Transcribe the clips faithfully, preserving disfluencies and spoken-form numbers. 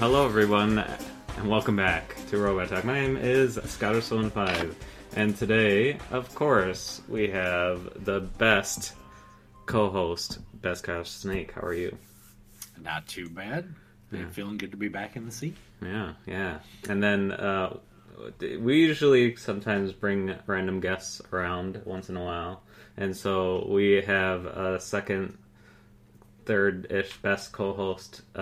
hello everyone, and welcome back to Robot Talk. My name is Scouter Solon five, and today, of course, we have the best co-host, Beskar Snake. How are you? Not too bad. Yeah. Feeling good to be back in the seat. Yeah, yeah. And then uh, we usually sometimes bring random guests around once in a while, and so we have a second, third-ish best co-host uh,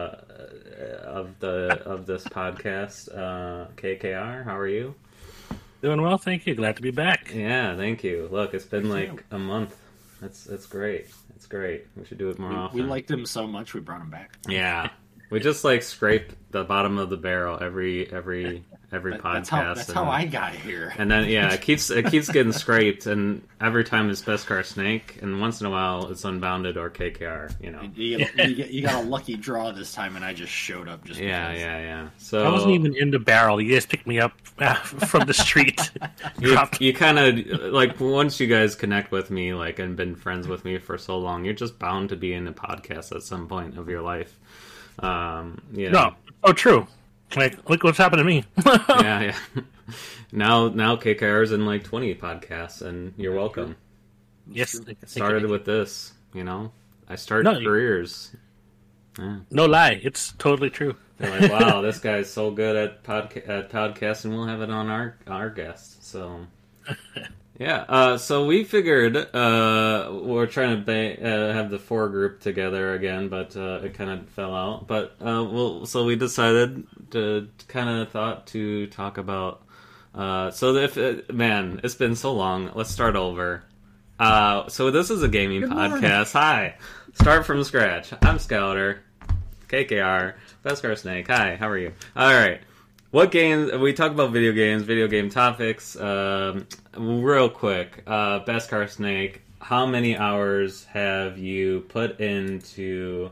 of the of this podcast, uh, K K R. How are you? Doing well, thank you. Glad to be back. Yeah, thank you. Look, it's been like a month. That's that's great. It's great. We should do it more we, often. We liked him so much, we brought him back. Yeah, we just like scrape the bottom of the barrel every every every that, podcast. That's, how, that's and, how I got here. And then yeah, it keeps it keeps getting scraped, and every time it's Beskar Snake, and once in a while it's Unbounded or K K R. You know, you, you, you, you got a lucky draw this time, and I just showed up just yeah, because. yeah, yeah. So I wasn't even in the barrel. You guys picked me up uh, from the street. you, you kind of like once you guys connect with me, like, and been friends with me for so long, you're just bound to be in a podcast at some point of your life. Um, you know. No, oh, true. Like, look what's happened to me. yeah, yeah. Now, now K K R is in like twenty podcasts, and you're welcome. Yes, Started with this, you know. I start no, careers. Yeah. No lie, it's totally true. They're like, wow, this guy's so good at podca- at podcasting. We'll have it on our our guest. So, yeah. Uh, so we figured uh, we're trying to ba- uh, have the four group together again, but uh, it kind of fell out. But uh, well, so we decided to kind of thought to talk about. Uh, so if it, man, it's been so long. Let's start over. Uh, so this is a gaming Good podcast. morning. Hi, start from scratch. I'm Scouter, K K R, Beskar Snake. Hi, how are you? All right. What games? We talk about video games, video game topics. Um, real quick, uh, Beskar Snake. How many hours have you put into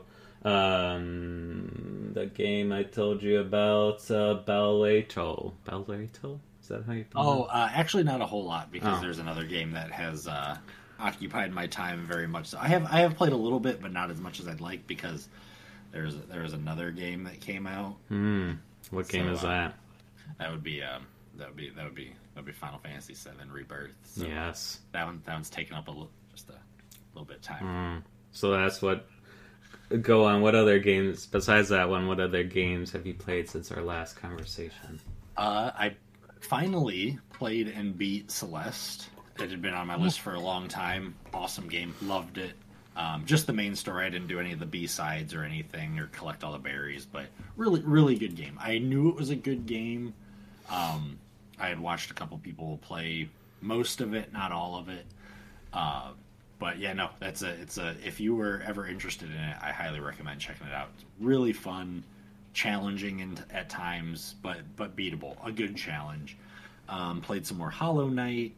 um, the game I told you about, uh, Balleto? Balleto? Is that how you? Oh, uh, actually, not a whole lot because Oh. there's another game that has uh, occupied my time very much. So I have I have played a little bit, but not as much as I'd like because there's there's another game that came out. Hmm. What game So, is uh, that? That would be um, that would be that would be that would be Final Fantasy seven Rebirth. So Yes. that one that one's taken up a little just a little bit of time. Mm. So that's what. Go on. What other games besides that one? What other games have you played since our last conversation? Uh, I finally played and beat Celeste. It had been on my list for a long time. Awesome game, loved it. Um, just the main story. I didn't do any of the B-sides or anything or collect all the berries, but really, really good game. I knew it was a good game. Um, I had watched a couple people play most of it, not all of it. Uh, but yeah, no, that's a. It's a. If you were ever interested in it, I highly recommend checking it out. It's really fun, challenging in, at times, but but beatable. A good challenge. Um, played some more Hollow Knight.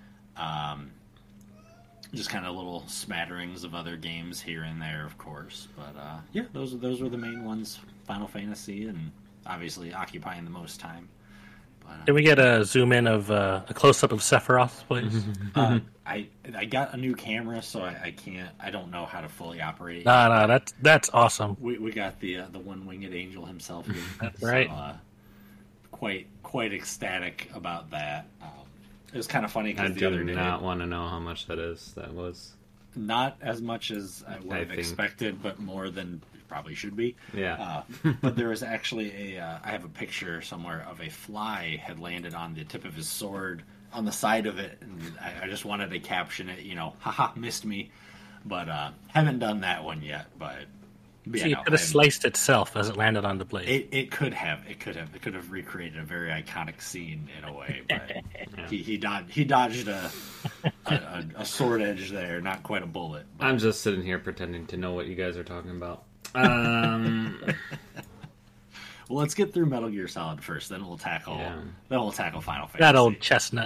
Um, just kind of little smatterings of other games here and there, of course. But uh, yeah, those those were the main ones. Final Fantasy, and obviously occupying the most time. But, uh, Can we get a zoom in of uh, a close up of Sephiroth, please? uh, I I got a new camera, so I, I can't. I don't know how to fully operate it. no, no, that's that's awesome. We we got the uh, the one winged angel himself here. That's so, right. Uh, quite quite ecstatic about that. Um, it was kind of funny I because the do other day, not want to know how much that is. That was. not as much as I would I have think. expected, but more than it probably should be. Yeah. Uh, but there was actually a. Uh, I have a picture somewhere of a fly had landed on the tip of his sword on the side of it, and I, I just wanted to caption it. You know, haha, missed me, but uh, haven't done that one yet. But, but So yeah, you no, could have I'm- slice itself as it landed on the blade. It, it could have. It could have. It could have recreated a very iconic scene in a way, but Yeah. he he dodged he dodged a, a, a a sword edge there, not quite a bullet. But I'm just sitting here pretending to know what you guys are talking about. Um. well, let's get through Metal Gear Solid first, then we'll tackle Yeah. then we'll tackle Final Fantasy. that old chestnut.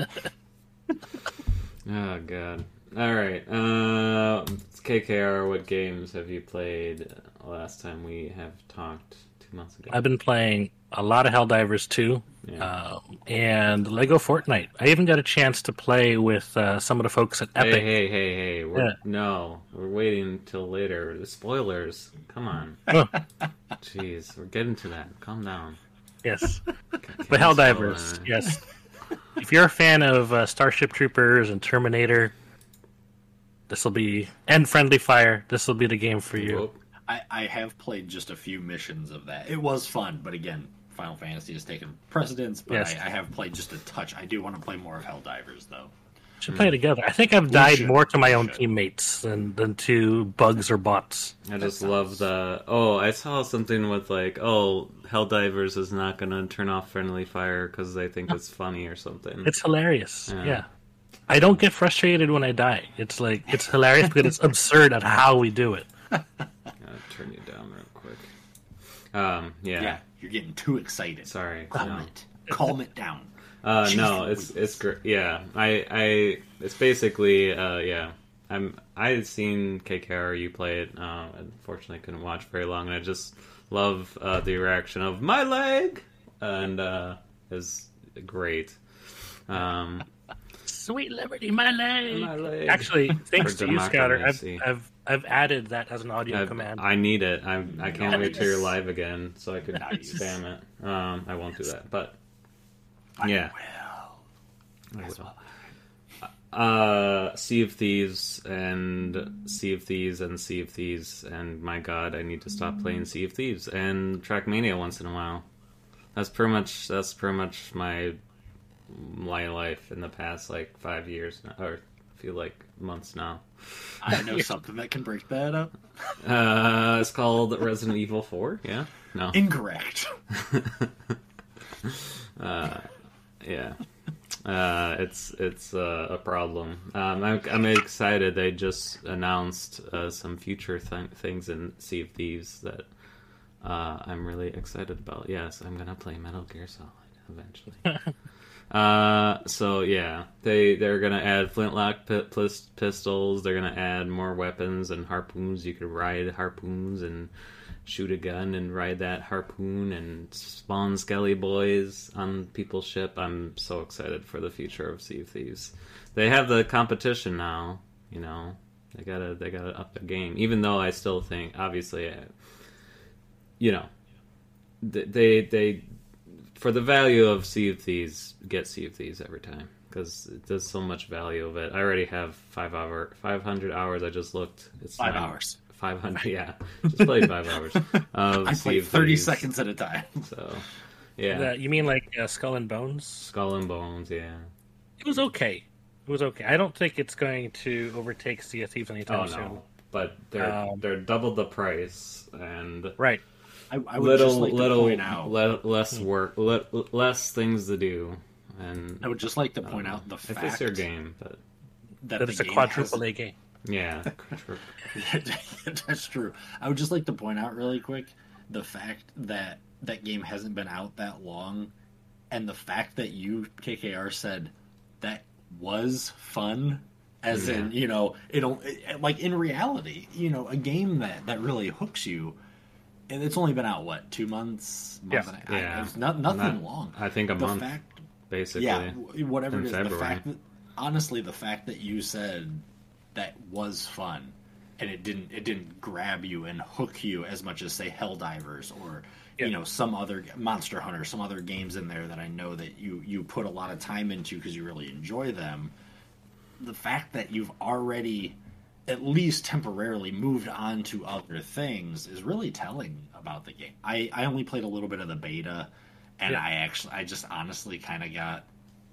Oh god. All right. Uh, K K R. What games have you played last time we have talked to two months ago. I've been playing a lot of Helldivers two, Yeah. um, and Lego Fortnite. I even got a chance to play with uh, some of the folks at Epic. Hey, hey, hey, hey! We're, Yeah. No, we're waiting until later. The spoilers. Come on. Oh, Jeez, we're getting to that. Calm down. yes, Can't but Helldivers, spoil that. yes. If you're a fan of uh, Starship Troopers and Terminator, this will be and Friendly Fire. This will be the game for you. Whoop. I, I have played just a few missions of that. It was fun, but again, Final Fantasy has taken precedence. But Yes. I, I have played just a touch. I do want to play more of Helldivers, though. Should play together. I think I've died should. more to my We own should. teammates than, than to bugs or bots. I just sounds- love the. Oh, I saw something with like, oh, Helldivers is not going to turn off friendly fire because they think it's funny or something. It's hilarious. Yeah. Yeah. I don't get frustrated when I die. It's like it's hilarious because it's absurd at how we do it. Gotta turn you down real quick. Um, yeah. Yeah, you're getting too excited. Sorry. Calm no. it. Calm it down. Uh, Jeez no, it's Louise. it's great. Yeah, I I it's basically uh yeah. I'm I had seen K K R you play it. Uh, unfortunately, I couldn't watch very long. And I just love uh, the reaction of my leg, and uh, is great. Um, Sweet Liberty, my leg. My leg. Actually, thanks For to you, Scouter, I've, democracy. I've I've added that as an audio I, command. I need it. I I can't wait till you're Nice. live again so I could Nice. spam it. Um, I won't do that, but I Yeah. will. I will. Uh, Sea of Thieves and Sea of Thieves and Sea of Thieves, and my God, I need to stop playing Sea of Thieves and Trackmania once in a while. That's pretty much that's pretty much my my life in the past like five years now, or I feel like months now. I know something that can break that up. Uh, it's called Resident Evil four. Yeah, no, Incorrect. uh, yeah. Uh, it's it's uh, a problem. Um, I'm, I'm excited. They just announced uh, some future th- things in Sea of Thieves that uh, I'm really excited about. Yes, I'm gonna play Metal Gear Solid eventually. uh, so yeah, they they're gonna add flintlock pi- pis- pistols. They're gonna add more weapons and harpoons. You could ride harpoons and shoot a gun and ride that harpoon and spawn skelly boys on people's ship. I'm so excited for the future of Sea of Thieves. They have the competition now, you know. They gotta they gotta up their game. Even though I still think, obviously, uh, you know, th- they they for the value of Sea of Thieves, get Sea of Thieves every time because there's so much value of it. I already have five hour five hundred hours. I just looked. It's Five not- hours. Five hundred, yeah. Just played five hours. Of I Sea play of thirty Thieves. seconds at a time. So, yeah. The- you mean like uh, Skull and Bones? Skull and Bones, yeah. It was okay. It was okay. I don't think it's going to overtake Sea of Thieves anytime Oh soon. no, but they're Um, they're double the price and Right. I, I would little just like little to point out. le- less work, le- less things to do, and I would just like to point out the if fact it's your game, but that That the it's a game quadruple has- A game. yeah, That's true. I would just like to point out really quick the fact that that game hasn't been out that long, and the fact that you K K R said that was fun, as in you know it'll it, like in reality, you know, a game that that really hooks you. And it's only been out what two months? Month Yeah. and a- I- Yeah. it's not nothing Not- long. I think a the month fact basically. yeah, w- whatever in it is. The February. fact that honestly, the fact that you said that was fun, and it didn't it didn't grab you and hook you as much as say Helldivers or Yeah. you know some other Monster Hunter, some other games in there that I know that you you put a lot of time into because you really enjoy them. The fact that you've already at least temporarily moved on to other things is really telling about the game. I, I only played a little bit of the beta, and Yeah. I actually, I just honestly kind of got,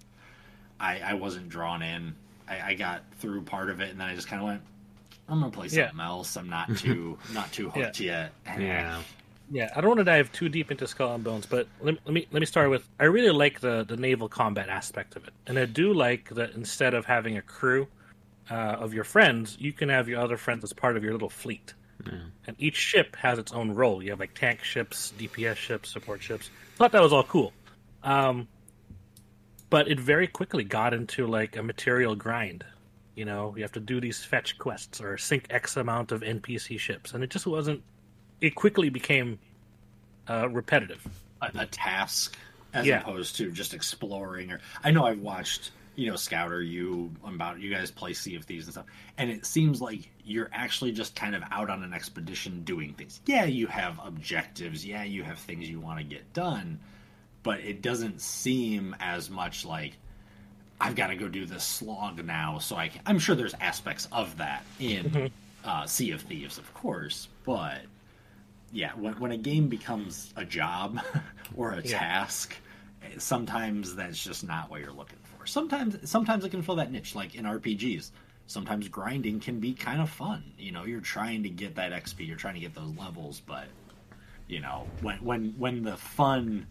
I, I wasn't drawn in. I, I got through part of it, and then I just kind of went, I'm gonna play Yeah. something else. I'm not too, not too hooked yet. And Yeah, Yeah, I don't want to dive too deep into Skull and Bones, but let, let me let me start with I really like the the naval combat aspect of it, and I do like that instead of having a crew uh, of your friends, you can have your other friends as part of your little fleet, and each ship has its own role. You have like tank ships, D P S ships, support ships. Thought that was all cool, um, but it very quickly got into like a material grind. You know, you have to do these fetch quests or sink X amount of N P C ships, and it just wasn't. It quickly became uh, repetitive. A, a task as Yeah. opposed to just exploring. Or I know I've watched, you know, Scout or you about you guys play Sea of Thieves and stuff, and it seems like you're actually just kind of out on an expedition doing things. Yeah, you have objectives. Yeah, you have things you want to get done, but it doesn't seem as much like I've got to go do this slog now. So I can, I'm sure there's aspects of that in Mm-hmm. uh, Sea of Thieves, of course, but yeah, when when a game becomes a job or a Yeah. task, sometimes that's just not what you're looking for. Sometimes sometimes it can fill that niche, like in R P Gs. Sometimes grinding can be kind of fun. You know, you're trying to get that X P, you're trying to get those levels, but you know, when when when the fun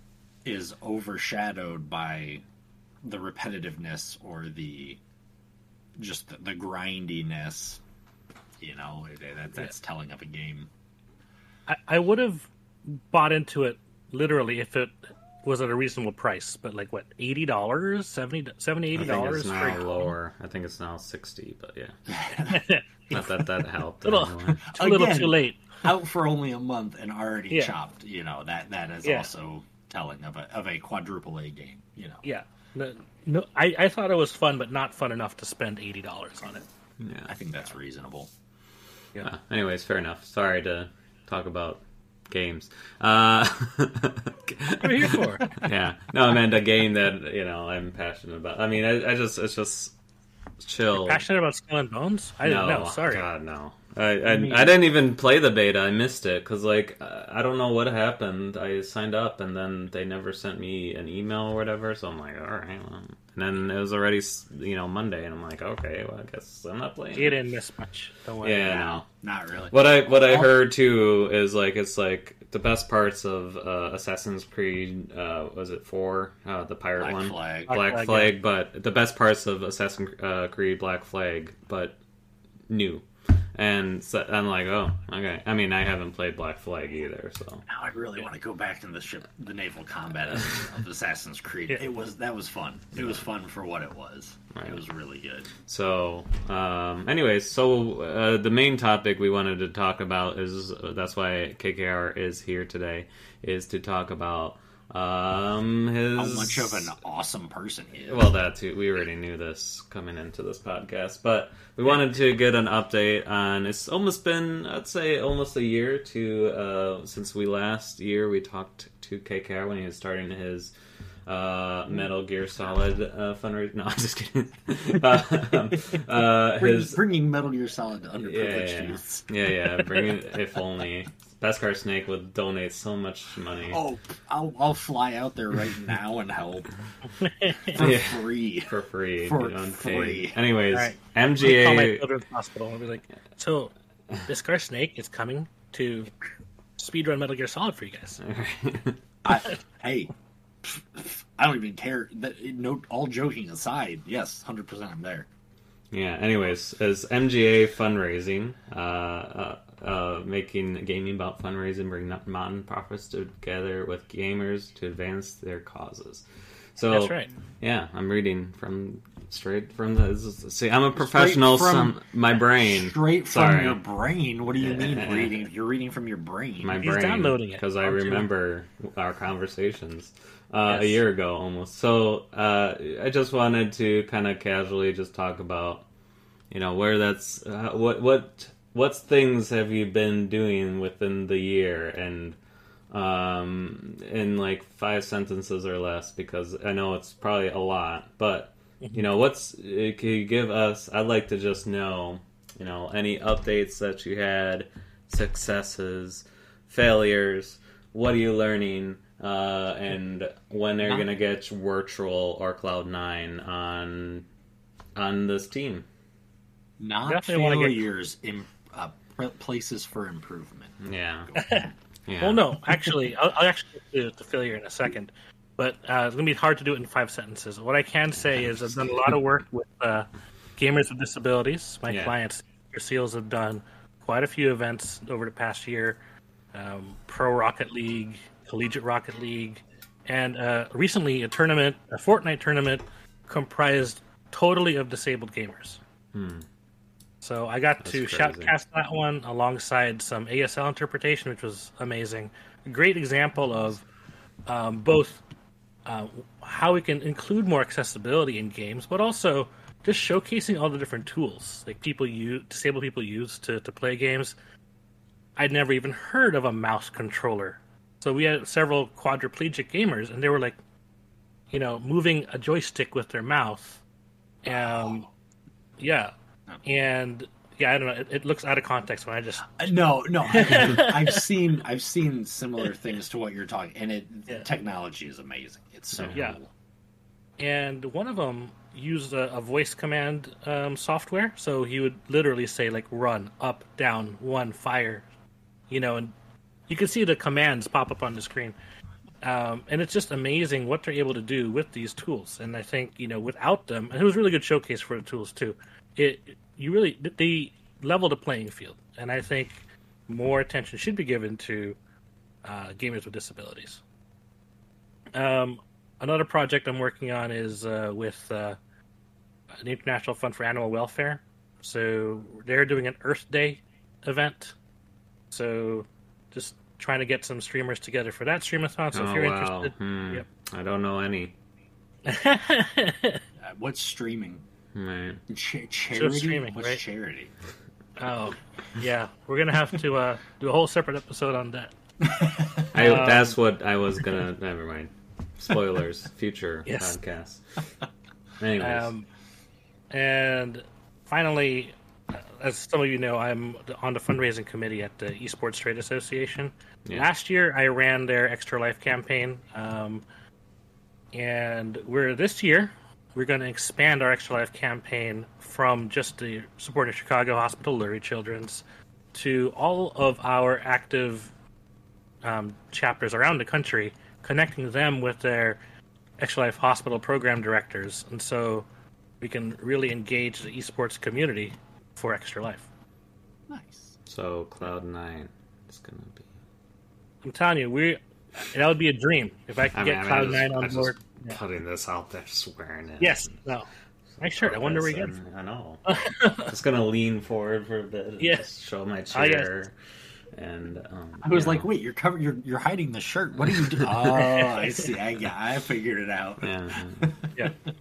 is overshadowed by the repetitiveness or the just the, the grindiness, you know, that, that's telling of a game. I, I would have bought into it literally if it was at a reasonable price, but like what, eighty dollars, seventy, seventy, eighty I think dollars it's for now a lower. I think it's now sixty, but yeah. Not that that helped. little, anyway. too little, Again, too late. Out for only a month and already Yeah. chopped. You know, that that is Yeah. also telling of a of a quadruple A game. You know, Yeah, no, no I, I thought it was fun, but not fun enough to spend eighty dollars on it. Yeah. I think that's reasonable. Yeah, Uh, anyways, fair enough. Sorry to talk about games. Uh, what are you here for? yeah, no, I meant a game that you know I'm passionate about. I mean, I, I just it's just chill. Passionate about Skull and Bones? I didn't no, know. Sorry. God, no. I I, I didn't even play the beta. I missed it because like I don't know what happened. I signed up and then they never sent me an email or whatever. So I'm like, all right. Well. And then it was already you know Monday, and I'm like, okay, well I guess I'm not playing. You didn't miss much. Don't worry. Yeah, No, no. not really. What I what I heard too is like it's like the best parts of uh, Assassin's Creed. Uh, was it four? Uh, the pirate Black one, Flag. Black, Black Flag, Flag. But the best parts of Assassin's uh, Creed Black Flag, but new. And so I'm like, oh, okay. I mean, I haven't played Black Flag either, so Now I really want to go back to the ship, the naval combat of, of Assassin's Creed. Yeah. It was that was fun. It was fun for what it was. Right. It was really good. So, um, anyways, so uh, the main topic we wanted to talk about is that's why K K R is here today, is to talk about um, his How much of an awesome person he is. well, that too. We already knew this coming into this podcast, but we wanted to get an update on. It's almost been, I'd say, almost a year to uh, since we last year we talked to K K R when he was starting his uh, Metal Gear Solid uh, fundraiser. No, I'm just kidding. uh, um, uh, Bring- his bringing Metal Gear Solid to yeah, underprivileged yeah, youths. yeah, yeah. Bring it if only. Beskar Snake would donate so much money Oh, I'll I'll fly out there right now and help for Yeah. free. for free, For unpaid. free. Anyways, All right. M Call my G A. children's hospital and be like, so this car Snake is coming to speedrun Metal Gear Solid for you guys. I, hey, I don't even care. That, no, all joking aside, yes, hundred percent, I'm there. Yeah. Anyways, as M G A fundraising, uh, uh, uh, making gaming about fundraising, bring non-profits together with gamers to advance their causes. So That's right. Yeah, I'm reading from straight from the. See, I'm a professional. from- Some my brain Straight from Sorry. your brain. What do you mean Yeah. reading? You're reading from your brain. my He's brain downloading it. because I Onto- remember our conversations uh, a Yes. year ago almost. So uh, I just wanted to kind of casually just talk about, you know, where that's uh, what what what's things have you been doing within the year and um in like five sentences or less, because I know it's probably a lot, but you know, what's uh, can you give us, I'd like to just know, you know, any updates that you had, successes, failures, what are you learning, uh and when are you Not- gonna get virtual or Cloud nine on on this team? Not Definitely wanna get- failures, in, uh, pr- places for improvement. Yeah. Yeah. Well, no, actually, I'll, I'll actually get to the failure in a second, but uh, it's going to be hard to do it in five sentences. What I can say is I've done a lot of work with uh, gamers with disabilities. My Yeah. clients, your SEALs, have done quite a few events over the past year. Um, Pro Rocket League, Collegiate Rocket League, and uh, recently a tournament, a Fortnite tournament, comprised totally of disabled gamers. Hmm. So I got That's to crazy. shoutcast that one alongside some A S L interpretation, which was amazing. a great example of um, both uh, how we can include more accessibility in games, but also just showcasing all the different tools like people use, disabled people use to, to play games. I'd never even heard of a mouse controller. So we had several quadriplegic gamers, and they were like, you know, moving a joystick with their mouth. Um, yeah, and yeah, I don't know. It, it looks out of context when I just no, no. I, I've seen I've seen similar things to what you're talking, and it Yeah. technology is amazing. It's so Yeah. cool. And one of them used a, a voice command um, software, so he would literally say like run, up, down, one, fire, you know, and you can see the commands pop up on the screen. Um, and it's just amazing what they're able to do with these tools. And I think, you know, without them, and it was a really good showcase for the tools too. It you really they level the playing field, and I think more attention should be given to uh, gamers with disabilities. Um, another project I'm working on is uh, with uh, the International Fund for Animal Welfare. So they're doing an Earth Day event. So just trying to get some streamers together for that streamathon. So oh, if you're wow. interested, Hmm. yep. I don't know any. Uh, what's streaming? Right. Ch- charity? streaming, What's right? charity? Oh, yeah, we're gonna have to uh, do a whole separate episode on that. I, Um, that's what I was gonna. Never mind. Spoilers. Future Yes. podcast. Anyways. Um, and finally, uh, as some of you know, I'm on the fundraising committee at the Esports Trade Association. Yeah. Last year, I ran their Extra Life campaign, um, and we're this year we're going to expand our Extra Life campaign from just the supporting Chicago Hospital Lurie Children's to all of our active um, chapters around the country, connecting them with their Extra Life Hospital program directors, and so we can really engage the esports community for Extra Life. Nice. So Cloud Nine is gonna be. I'm telling you, we that would be a dream if I could I get mean, I mean, Cloud I just- Nine on I just board. Yeah. Putting this out there, just wearing it. Yes, no, nice shirt. I wonder where you got it And- I know. Just gonna lean forward for a bit. And Yeah. just show my Oh, yes. chair. And um, I was you like, know, wait, you're cover you're you're hiding the shirt. What are you doing? Oh, I see. I yeah, I figured it out. yeah, Yeah, yeah.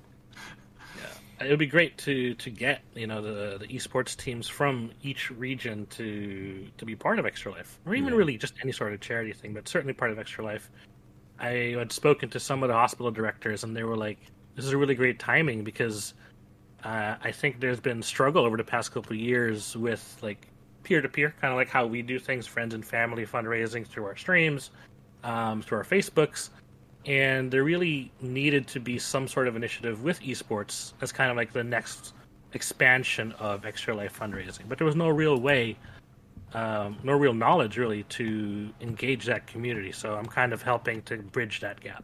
It would be great to to get you know the the esports teams from each region to to be part of Extra Life, or even Yeah. really just any sort of charity thing, but certainly part of Extra Life. I had spoken to some of the hospital directors, and they were like, "This is a really great timing because uh, I think there's been struggle over the past couple of years with like peer to peer, kind of like how we do things, friends and family fundraising through our streams, um, through our Facebooks." And there really needed to be some sort of initiative with esports as kind of like the next expansion of Extra Life fundraising. But there was no real way, um, no real knowledge really to engage that community. So I'm kind of helping to bridge that gap.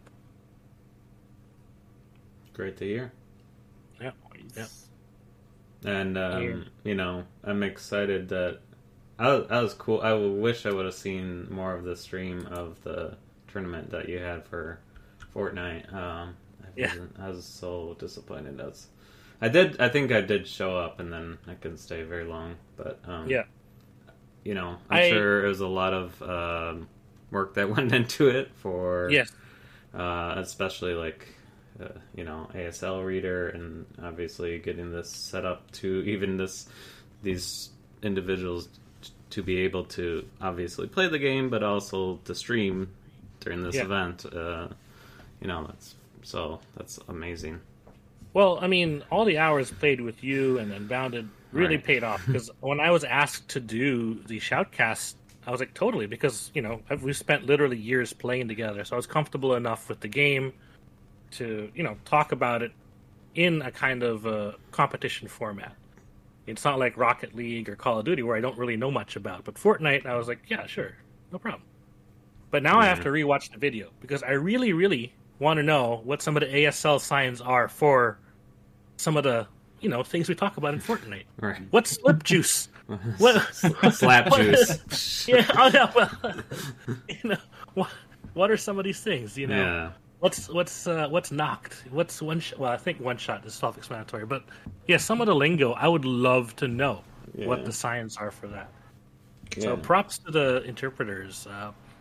great to hear. Yeah. Yeah. And um, Yeah. you know, I'm excited that I was, I was cool. I wish I would have seen more of the stream of the tournament that you had for Fortnite. Um, I, Yeah. wasn't, I was so disappointed. I was, I did. I think I did show up, and then I couldn't stay very long. But um, Yeah. you know, I'm I- sure it was a lot of um, work that went into it for Yes. uh, especially like uh, you know A S L reader, and obviously getting this set up to even this these individuals t- to be able to obviously play the game, but also to stream during this Yeah. event. Uh, you know, that's so that's amazing. Well, I mean, all the hours played with you and Unbounded really Right. paid off because when I was asked to do the shoutcast, I was like, totally, because you know I've- we've spent literally years playing together, so I was comfortable enough with the game to you know talk about it in a kind of a competition format. It's not like Rocket League or Call of Duty where I don't really know much about, but Fortnite, I was like, yeah, sure, no problem. But now I have Yeah. to rewatch the video because I really, really want to know what some of the A S L signs are for some of the you know things we talk about in Fortnite. Right. What's slip juice? What? Slap what- juice. Yeah, oh, yeah, well, you know, what, what are some of these things? You know, Yeah. what's what's uh, what's knocked? What's one? Sh- well, I think one shot is self-explanatory, but yeah, some of the lingo I would love to know Yeah. what the signs are for that. Yeah. So props to the interpreters. Uh,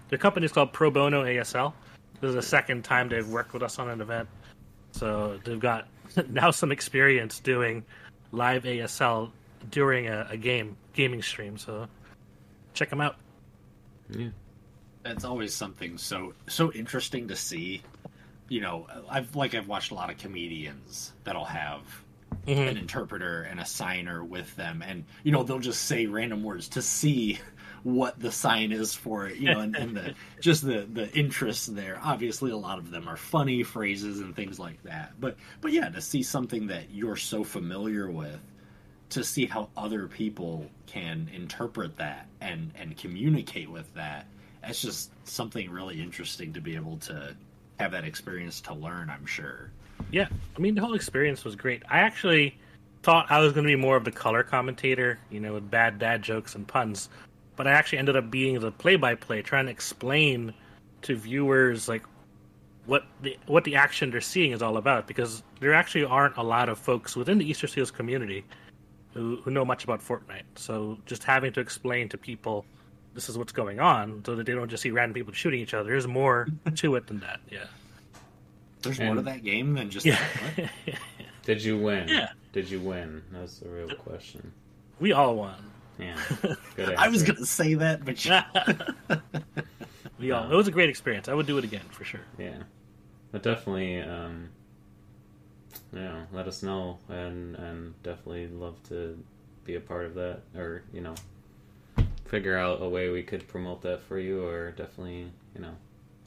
the company's called Pro Bono A S L. This is the second time they've worked with us on an event, so they've got now some experience doing live A S L during a, a game gaming stream. So check them out. Yeah, that's always something so so interesting to see. You know, I've like I've watched a lot of comedians that'll have mm-hmm. an interpreter and a signer with them, and you know they'll just say random words to see what the sign is for it. You know, and, and the just the the interest there. Obviously, a lot of them are funny phrases and things like that. But but yeah, to see something that you're so familiar with, to see how other people can interpret that and and communicate with that, it's just something really interesting to be able to have that experience to learn, I'm sure. Yeah, I mean, the whole experience was great. I actually thought I was going to be more of the color commentator, you know, with bad dad jokes and puns, but I actually ended up being the play-by-play, trying to explain to viewers, like, what the what the action they're seeing is all about, because there actually aren't a lot of folks within the Easter Seals community who, who know much about Fortnite. So just having to explain to people this is what's going on, so that they don't just see random people shooting each other. There's more to it than that. Yeah. There's and, more to that game than just yeah. that. Did you win? Yeah. Did you win? That's the real question. We all won. Yeah. Good I was answer. gonna say that, but yeah. we all. It was a great experience. I would do it again for sure. Yeah. But definitely, um, you know, let us know, and and definitely love to be a part of that, or you know, figure out a way we could promote that for you, or definitely, you know,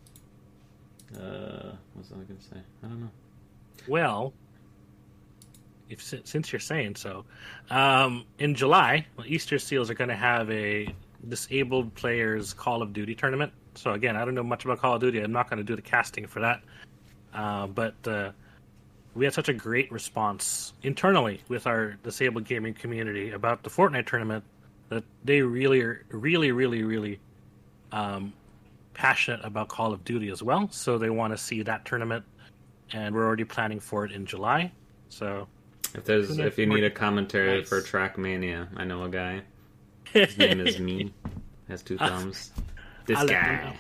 uh, what was I going to say? I don't know. Well, if since you're saying so, um, in July, Easter Seals are going to have a disabled players Call of Duty tournament. So again, I don't know much about Call of Duty. I'm not going to do the casting for that. Uh, but uh, we had such a great response internally with our disabled gaming community about the Fortnite tournament that they really are really, really, really um, passionate about Call of Duty as well. So they want to see that tournament, and we're already planning for it in July. So if there's if you need a commentary nice. for Trackmania, I know a guy. His name is Me. Has two thumbs. This I'll guy.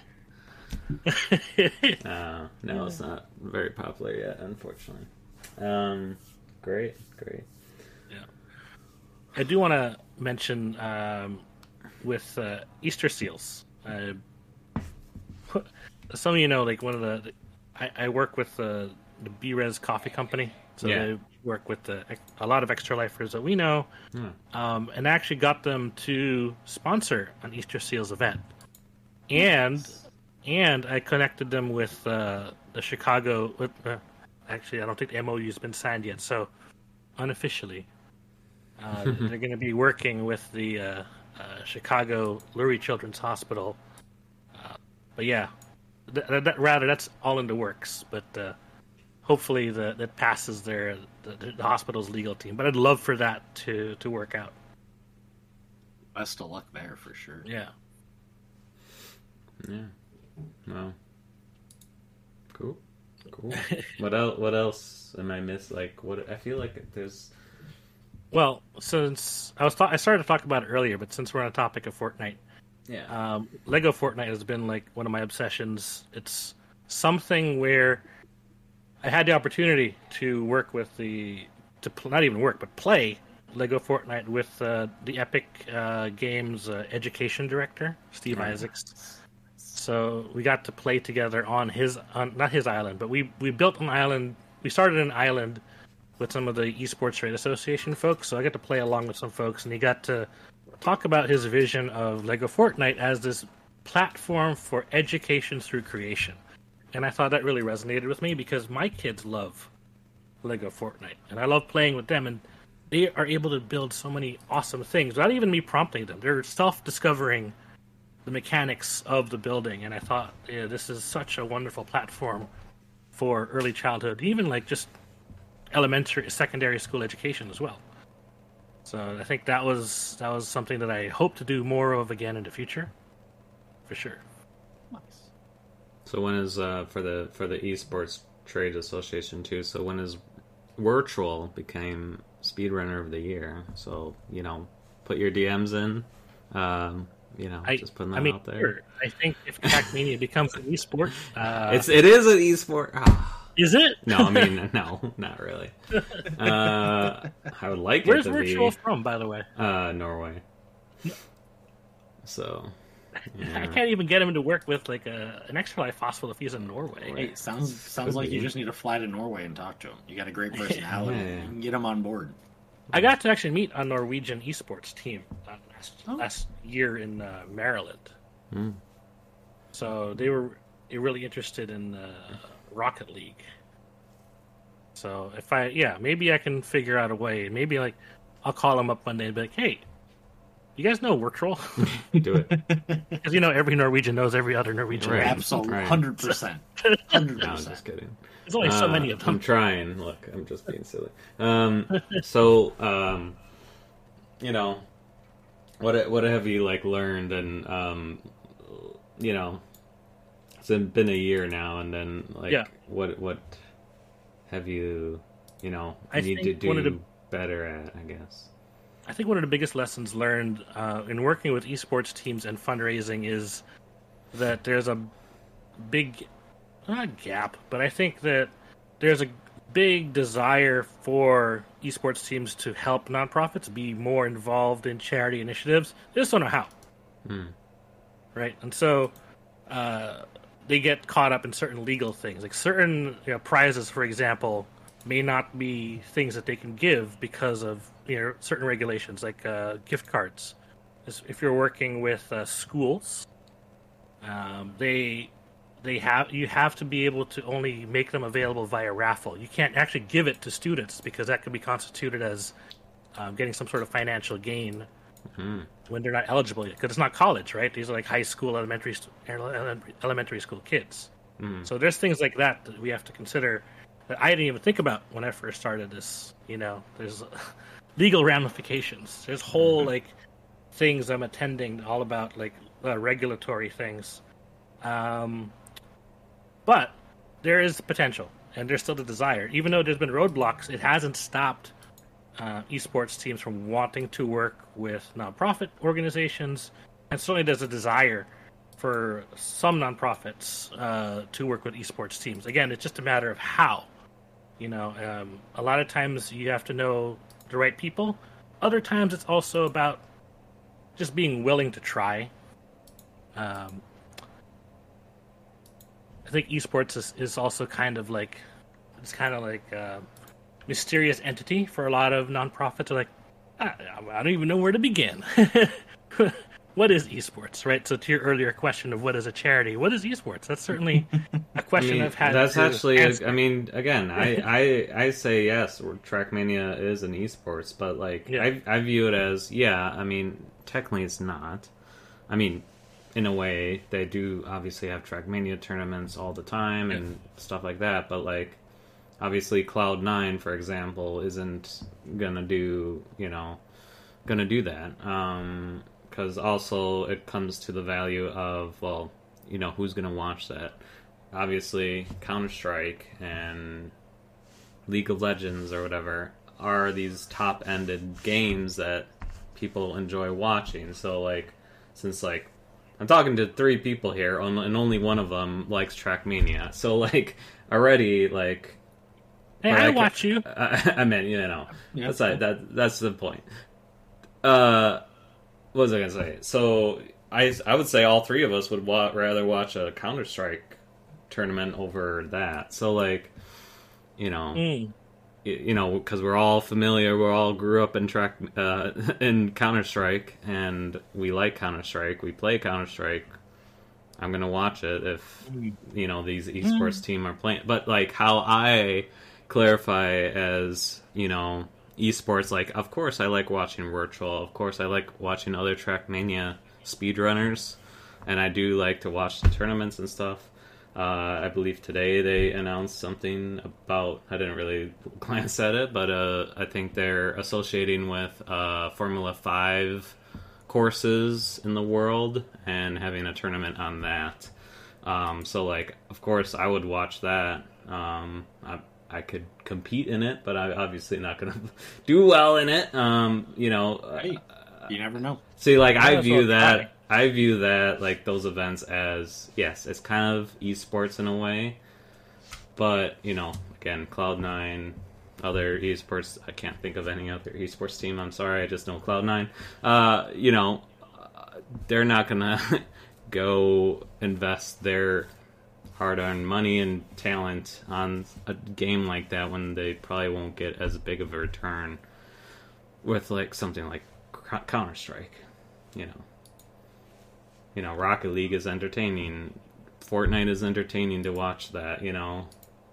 uh, no, it's not very popular yet, unfortunately. Um, great, great. Yeah, I do want to mention um, with uh, Easter Seals. Uh, some of you know, like one of the, the I, I work with uh, the B-Res Coffee Company, so yeah. they work with the, a lot of extra lifers that we know, Hmm. um, and I actually got them to sponsor an Easter Seals event, and and I connected them with uh, the Chicago. With, uh, actually, I don't think the M O U has been signed yet, so unofficially. Uh, they're going to be working with the uh, uh, Chicago Lurie Children's Hospital. Uh, but yeah, th- that, rather, that's all in the works. But uh, hopefully the, that passes their the, the hospital's legal team. But I'd love for that to, to work out. Best of luck there for sure. Yeah. Yeah. Well. Cool. Cool. what else? What else am I miss? Like, what? I feel like there's. Well, since I was ta- I started to talk about it earlier, but since we're on a topic of Fortnite, Yeah. um, Lego Fortnite has been like one of my obsessions. It's something where I had the opportunity to work with the to pl- not even work, but play Lego Fortnite with uh, the Epic uh, Games uh, education director, Steve Yeah. Isaacs. So we got to play together on his on, not his island, but we we built an island. We started an island with some of the Esports Trade Association folks, so I got to play along with some folks, and he got to talk about his vision of Lego Fortnite as this platform for education through creation. And I thought that really resonated with me because my kids love Lego Fortnite, and I love playing with them, and they are able to build so many awesome things without even me prompting them. They're self-discovering the mechanics of the building, and I thought, yeah, this is such a wonderful platform for early childhood, even like just elementary, secondary school education as well. So I think that was that was something that I hope to do more of again in the future, for sure. Nice. So when is uh, for the for the Esports Trade Association too? So when is Virtual became Speedrunner of the Year? So you know, put your D Ms in. Um, you know, I, just putting that I mean, out there. Sure. I think if Trackmania becomes an esport, uh, It's it is an esport. Oh. Is it? No, I mean no, not really. Uh, I would like Where's it to Virtual be from, by the way? uh, Norway. So yeah. I can't even get him to work with like a, an extra life hospital if he's in Norway. Hey, sounds sounds Could like be. you just need to fly to Norway and talk to him. You got a great personality. Yeah, yeah. You can get him on board. I got to actually meet a Norwegian esports team uh, last, Oh. last year in uh, Maryland. Mm. So they were really interested in uh, Rocket League. So if I, yeah, maybe I can figure out a way. Maybe like I'll call them up one day and be like, "Hey, you guys know Worktroll?" Do it. Because you know every Norwegian knows every other Norwegian. Right. Absolutely, Right. hundred percent, hundred No, I'm percent. just kidding. There's only so Uh, many of them. I'm trying. Look, I'm just being silly. Um, so, um, you know, what what have you like learned? And um, you know, it's been a year now, and then like, Yeah. what what have you, you know, I need to think do one of the- better at? I guess. I think one of the biggest lessons learned uh, in working with esports teams and fundraising is that there's a big, not gap, but I think that there's a big desire for esports teams to help nonprofits be more involved in charity initiatives. They just don't know how. Hmm. Right? And so uh, they get caught up in certain legal things. Like certain you know, prizes, for example, may not be things that they can give because of you know certain regulations, like uh, gift cards. If you're working with uh, schools, um, they they have you have to be able to only make them available via raffle. You can't actually give it to students because that could be constituted as um, getting some sort of financial gain Hmm. when they're not eligible yet. Because it's not college, right? These are like high school, elementary, st- ele- elementary school kids. Hmm. So there's things like that that we have to consider that I didn't even think about when I first started this. You know, there's legal ramifications. There's whole like things I'm attending all about like uh, regulatory things. Um, but there is potential, and there's still the desire. Even though there's been roadblocks, it hasn't stopped uh, esports teams from wanting to work with nonprofit organizations, and certainly there's a desire for some nonprofits uh, to work with esports teams. Again, it's just a matter of how. You know, um, a lot of times you have to know the right people. Other times it's also about just being willing to try. Um, I think esports is, is also kind of like it's kind of like a mysterious entity for a lot of nonprofits. They're like, I, I don't even know where to begin. What is esports, right? So to your earlier question of what is a charity, what is esports? That's certainly a question I mean, I've had. that's to actually. answer. I mean, again, I, I I say yes. Trackmania is an esports, but like Yeah. I I view it as yeah. I mean, technically it's not. I mean, in a way, they do obviously have Trackmania tournaments all the time and stuff like that. But like, obviously, Cloud Nine, for example, isn't gonna do you know gonna do that. Um, because also it comes to the value of well, you know, who's gonna watch that. Obviously, Counter-Strike and League of Legends or whatever are these top-ended games that people enjoy watching. So, like, since, like, I'm talking to three people here, and only one of them likes Trackmania. So, like, already, like... Hey, or I could- watch you. I, I meant, you know, Yeah, that's right, that that's the point. Uh, what was I gonna say? So, I I would say all three of us would wa- rather watch a Counter Strike tournament over that. So, like, you know, Mm. y- you know, because we're all familiar, we all grew up in track uh, in Counter Strike, and we like Counter Strike. We play Counter Strike. I'm gonna watch it if you know these esports team are playing. But like how I clarify as you know esports, like of course I like watching virtual. Of course I like watching other Trackmania speedrunners, and I do like to watch the tournaments and stuff. Uh, I believe today they announced something about, I didn't really glance at it, but uh, I think they're associating with uh, Formula five courses in the world and having a tournament on that. Um, so, like, of course, I would watch that. Um, I, I could compete in it, but I'm obviously not going to do well in it. Um, you know, Hey, you never know. see, like, Might I as view well that... try. I view that, like, those events as, yes, it's kind of esports in a way, but, you know, again, Cloud nine, other esports, I can't think of any other esports team, I'm sorry, I just know Cloud nine, uh, you know, they're not gonna go invest their hard-earned money and talent on a game like that when they probably won't get as big of a return with, like, something like Counter-Strike, you know. You know, Rocket League is entertaining. Fortnite is entertaining to watch that, you know.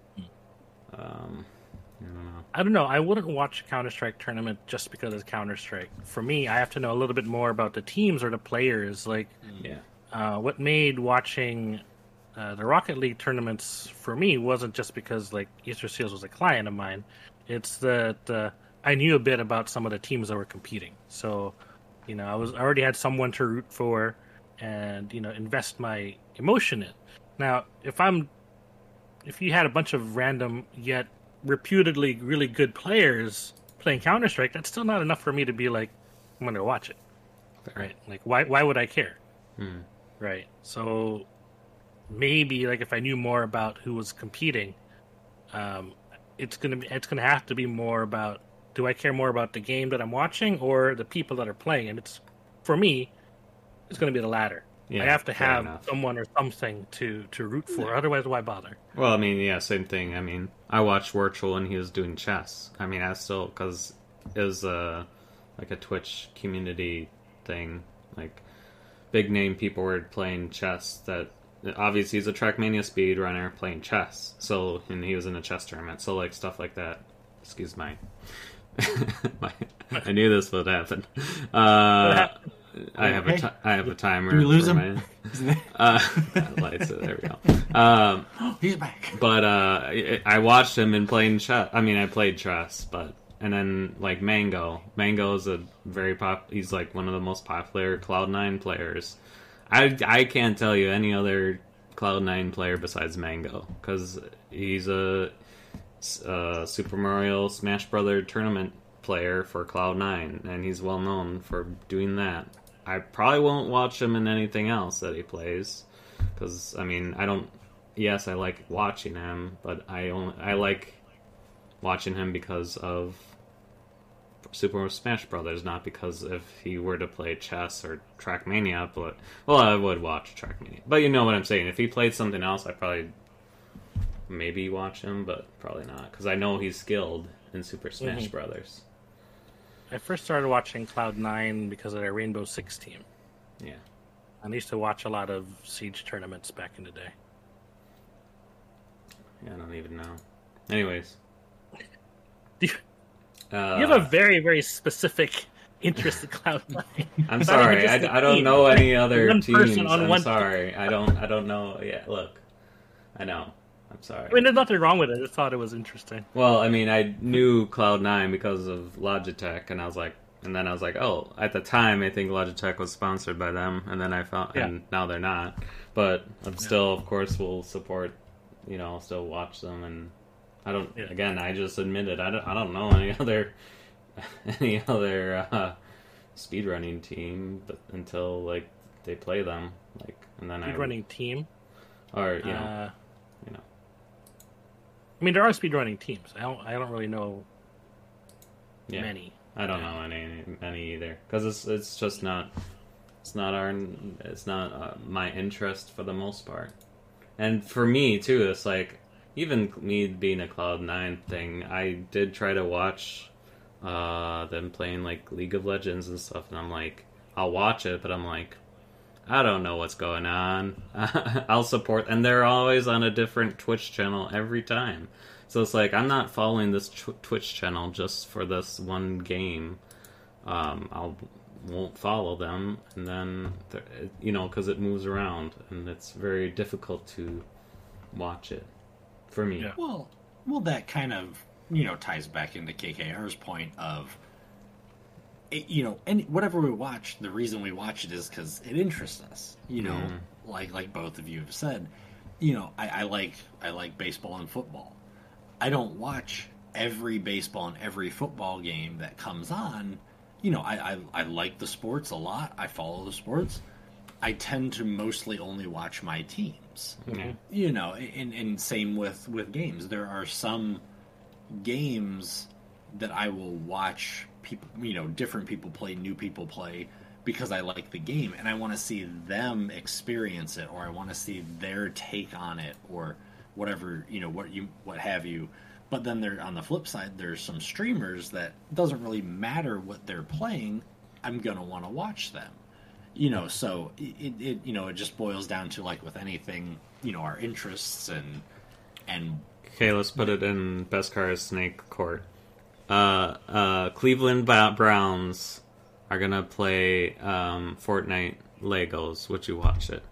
Um, I don't know. I don't know. I wouldn't watch a Counter-Strike tournament just because it's Counter-Strike. For me, I have to know a little bit more about the teams or the players. Like, yeah. uh, what made watching uh, the Rocket League tournaments for me wasn't just because, like, Easter Seals was a client of mine. It's that uh, I knew a bit about some of the teams that were competing. So, you know, I was I already had someone to root for and, you know, invest my emotion in. Now, if I'm, if you had a bunch of random yet reputedly really good players playing Counter-Strike, that's still not enough for me to be like, I'm going to watch it. Fair. Right? Like, why why would I care? Hmm. Right. So maybe, like, if I knew more about who was competing, um, it's gonna be, it's gonna have to be more about, do I care more about the game that I'm watching or the people that are playing? And it's, for me, it's going to be the latter. Yeah, I have to fair have enough. someone or something to, to root for. Otherwise, why bother? Well, I mean, yeah, same thing. I mean, I watched Virtual and he was doing chess. I mean, I still, because it was uh, like a Twitch community thing. Like, big name people were playing chess that, obviously he's a Trackmania speedrunner playing chess. So, and he was in a chess tournament. So, like, stuff like that. Excuse my... my I knew this would happen. Uh... I have a t- I have a timer. Did we lose for him? My, uh, lights. There we go. Um, He's back. but uh, I I watched him in playing chess. I mean, I played chess, but and then like Mango. Mango is a very pop. He's like one of the most popular Cloud nine players. I I can't tell you any other Cloud nine player besides Mango because he's a, a Super Mario Smash Brother tournament player for Cloud nine, and he's well known for doing that. I probably won't watch him in anything else that he plays, because I mean, I don't. Yes, I like watching him, but I only I like watching him because of Super Smash Brothers, not because if he were to play chess or Trackmania. But well, I would watch Trackmania. But you know what I'm saying. If he played something else, I probably maybe watch him, but probably not, because I know he's skilled in Super Smash Mm-hmm. Brothers. I first started watching Cloud nine because of their Rainbow Six team. Yeah. I used to watch a lot of Siege tournaments back in the day. Yeah, I don't even know. Anyways. Do you, Uh, you have a very, very specific interest in Cloud nine. I'm Not sorry, even I, just the I don't team. know any other One teams. person on I'm one sorry. I don't I don't know. Yeah, look. I know. I'm sorry. I mean, there's nothing wrong with it. I just thought it was interesting. Well, I mean, I knew Cloud nine because of Logitech, and I was like, and then I was like, oh, at the time, I think Logitech was sponsored by them, and then I found, Yeah. and now they're not. But I'm still, of course, will support, you know, still watch them, and I don't. Yeah. Again, I just admitted I don't, I don't know any other, any other uh, speedrunning team, but until like they play them, like, and then I Speedrunning team. or you know, Uh, you know. I mean, there are speedrunning teams. I don't. I don't really know Yeah. many. I don't know any any either, because it's it's just not it's not our it's not uh, my interest for the most part. And for me too, it's like, even me being a Cloud nine thing, I did try to watch uh, them playing like League of Legends and stuff, and I'm like, I'll watch it, but I'm like, I don't know what's going on. I'll support, and they're always on a different Twitch channel every time. So it's like, I'm not following this tw- Twitch channel just for this one game. Um, I'll won't follow them, and then you know, because it moves around, and it's very difficult to watch it for me. Yeah. Well, well, that kind of, you know, ties back into K K R's point of, it, you know, any whatever we watch, the reason we watch it is because it interests us. You know, Mhm. like like both of you have said, you know, I, I like I like baseball and football. I don't watch every baseball and every football game that comes on. You know, I, I I like the sports a lot. I follow the sports, I tend to mostly only watch my teams. Yeah. You know, and, and same with, with games. There are some games that I will watch people, you know, different people play, new people play, because I like the game and I want to see them experience it, or I want to see their take on it, or whatever, you know, what you what have you. But then there, on the flip side, there's some streamers that doesn't really matter what they're playing. I'm gonna want to watch them. You know, so it, it you know it just boils down to, like with anything, you know, our interests and and Okay, let's put it in best card snake court. Uh, uh, Cleveland Browns are gonna play um, Fortnite Legos. Would you watch it?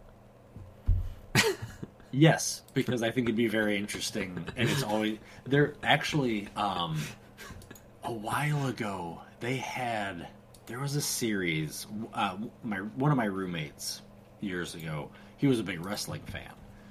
Yes, because I think it'd be very interesting, and it's always they're actually um, a while ago they had. There was a series. Uh, my one of my roommates years ago, he was a big wrestling fan,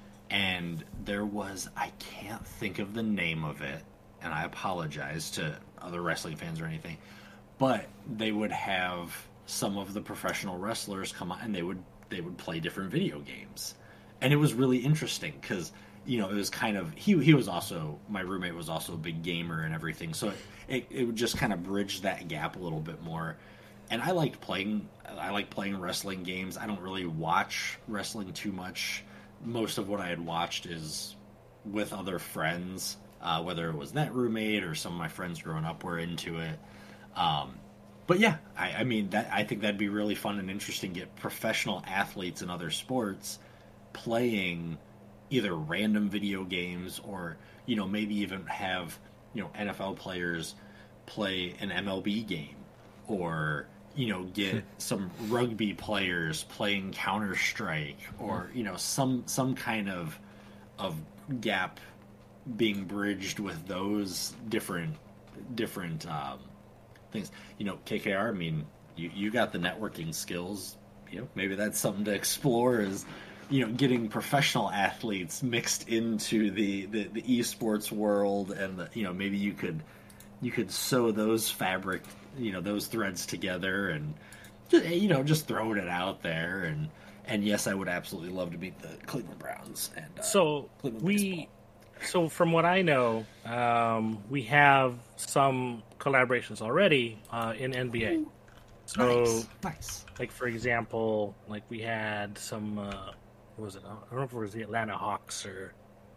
and there was I can't think of the name of it, and I apologize to other wrestling fans or anything, but they would have some of the professional wrestlers come on, and they would they would play different video games, and it was really interesting because you know it was kind of he he was also my roommate was also a big gamer and everything, so it it, it would just kind of bridge that gap a little bit more. And I liked playing. I like playing wrestling games. I don't really watch wrestling too much. Most of what I had watched is with other friends, uh, whether it was that roommate or some of my friends growing up were into it. Um, but yeah, I, I mean, that I think that'd be really fun and interesting. Get professional athletes in other sports playing either random video games, or you know maybe even have you know N F L players play an M L B game, or you know, get some rugby players playing Counter-Strike, or you know, some some kind of of gap being bridged with those different different um, things. You know, K K R. I mean, you you got the networking skills. You know, maybe that's something to explore. Is you know, getting professional athletes mixed into the the, the esports world, and the, you know, maybe you could you could sew those fabric. You know those threads together, and just, you know just throwing it out there, and and yes, I would absolutely love to meet the Cleveland Browns. And uh, so Cleveland we, baseball. so from what I know, um, we have some collaborations already uh, in N B A. So, nice, nice. Like for example, like we had some. Uh, what was it? I don't know if it was the Atlanta Hawks or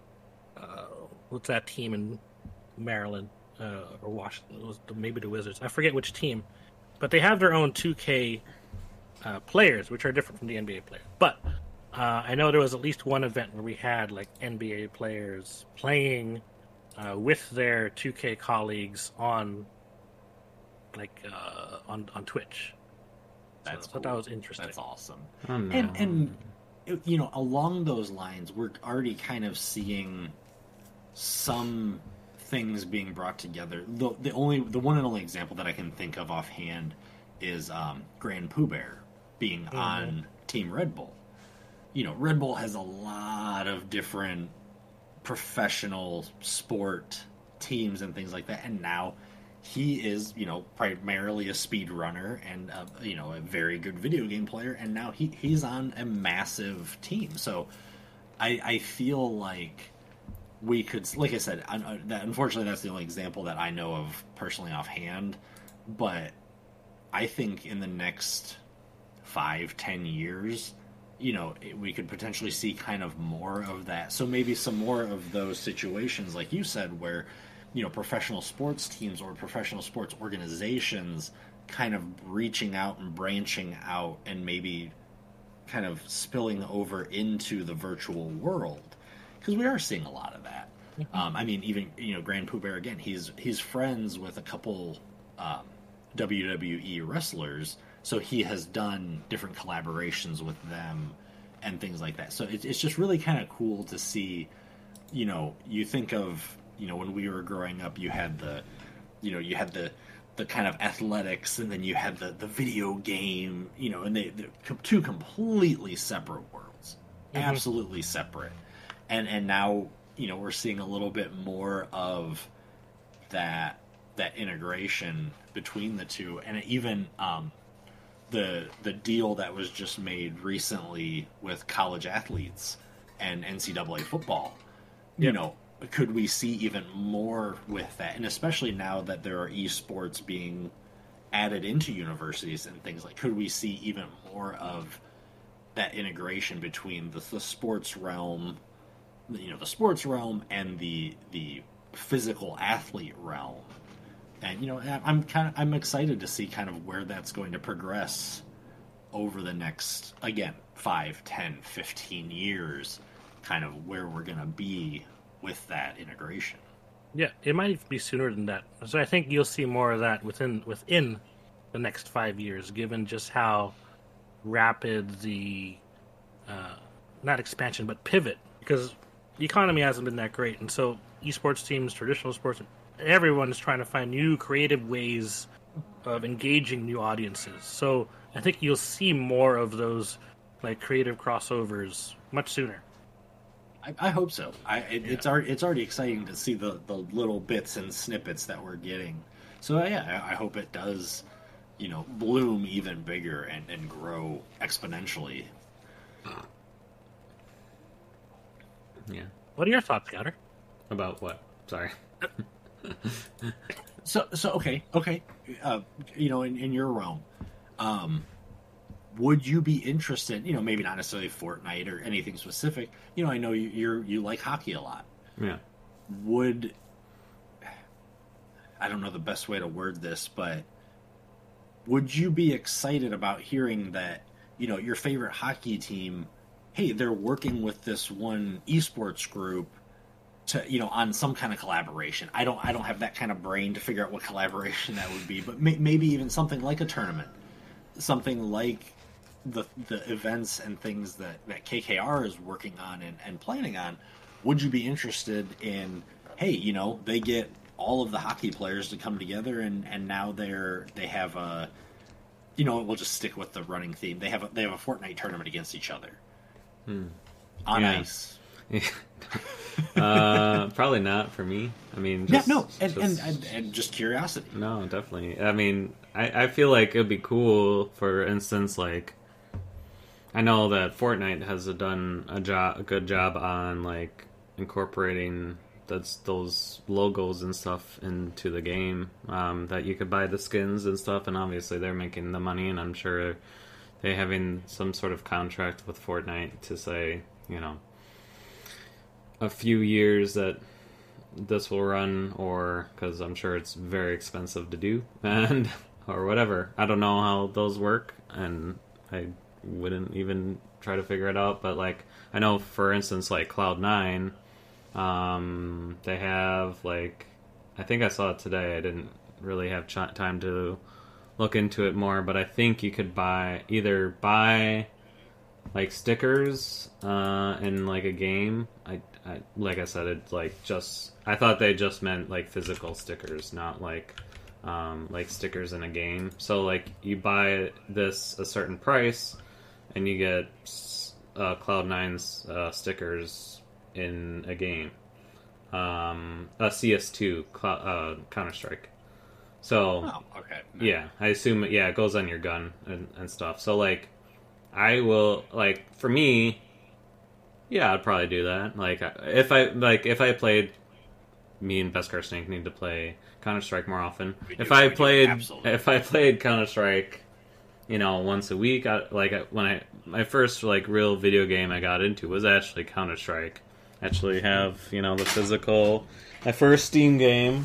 uh, what's that team in Maryland. Uh, or Washington, it was maybe the Wizards. I forget which team, but they have their own two K uh, players, which are different from the N B A players. But uh, I know there was at least one event where we had like N B A players playing uh, with their two K colleagues on like uh, on on Twitch. That's so I cool. thought that was interesting. That's awesome. Oh, no. And and you know along those lines, we're already kind of seeing some things being brought together. The, the only the one and only example that I can think of offhand is um, Grand Pooh Bear being mm-hmm. on Team Red Bull. You know, Red Bull has a lot of different professional sport teams and things like that, and now he is, you know, primarily a speed runner and a, you know a very good video game player, and now he he's on a massive team. So I I feel like we could, like I said, that unfortunately that's the only example that I know of personally offhand, but I think in the next five, ten years, you know, we could potentially see kind of more of that. So maybe some more of those situations, like you said, where, you know, professional sports teams or professional sports organizations kind of reaching out and branching out and maybe kind of spilling over into the virtual world. Because we are seeing a lot of that. Mm-hmm. Um, I mean, even you know, Grand Pooh Bear again. He's he's friends with a couple um, W W E wrestlers, so he has done different collaborations with them and things like that. So it, it's just really kind of cool to see. You know, you think of you know when we were growing up, you had the, you know, you had the the kind of athletics, and then you had the the video game. You know, and they they're two completely separate worlds, mm-hmm. absolutely separate. And and now, you know, we're seeing a little bit more of that that integration between the two. And even um, the the deal that was just made recently with college athletes and N C double A football. You Yep. know, could we see even more with that? And especially now that there are esports being added into universities and things like, could we see even more of that integration between the, the sports realm, you know, the sports realm and the the physical athlete realm? And you know, I'm kind of I'm excited to see kind of where that's going to progress over the next, again, five, ten, fifteen years, kind of where we're going to be with that integration. Yeah, it might even be sooner than that. So I think you'll see more of that within within the next five years, given just how rapid the uh, not expansion but pivot, because the economy hasn't been that great, and so esports teams, traditional sports, everyone is trying to find new creative ways of engaging new audiences. So I think you'll see more of those like creative crossovers much sooner. I, I hope so. I it, yeah. it's already it's already exciting to see the, the little bits and snippets that we're getting. So yeah, I, I hope it does, you know, bloom even bigger and, and grow exponentially. Yeah. What are your thoughts, Scouter? About what? Sorry. so so okay okay, uh, you know, in, in your realm, um, would you be interested? You know, maybe not necessarily Fortnite or anything specific. You know, I know you you're, you like hockey a lot. Yeah. Would I don't know the best way to word this, but would you be excited about hearing that, you know, your favorite hockey team, hey, they're working with this one esports group to, you know, on some kind of collaboration? I don't I don't have that kind of brain to figure out what collaboration that would be, but may, maybe even something like a tournament, something like the the events and things that, that K K R is working on and, and planning on. Would you be interested in, hey, you know, they get all of the hockey players to come together and, and now they're they have a, you know, we'll just stick with the running theme. They have a, they have a Fortnite tournament against each other hmm. on yeah. ice. uh, probably not for me. I mean, just, yeah, no, and, just, and, and and just curiosity. No, definitely. I mean, I, I feel like it'd be cool. For instance, like I know that Fortnite has done a job, a good job on like incorporating that's those logos and stuff into the game. Um, that you could buy the skins and stuff, and obviously they're making the money, and I'm sure they having some sort of contract with Fortnite to say, you know, a few years that this will run, or because I'm sure it's very expensive to do, and or whatever. I don't know how those work, and I wouldn't even try to figure it out. But like, I know, for instance, like Cloud nine, um, they have like, I think I saw it today. I didn't really have ch- time to look into it more, but I think you could buy either buy like stickers uh, in like a game. I, I like I said, it's like just I thought they just meant like physical stickers, not like um, like stickers in a game. So like you buy this a certain price, and you get uh, Cloud nine's uh, stickers in a game. Um, a C S two, Cl- uh, Counter Strike. So oh, okay. No. Yeah, I assume yeah it goes on your gun and, and stuff. So like. I will, like, for me, yeah, I'd probably do that. Like, if I, like, if I played, me and Beskar Snake need to play Counter-Strike more often. We do, if I we do, played, absolutely. if I played Counter-Strike, you know, once a week, I, like, when I, my first, like, real video game I got into was actually Counter-Strike. Actually have, you know, the physical, my first Steam game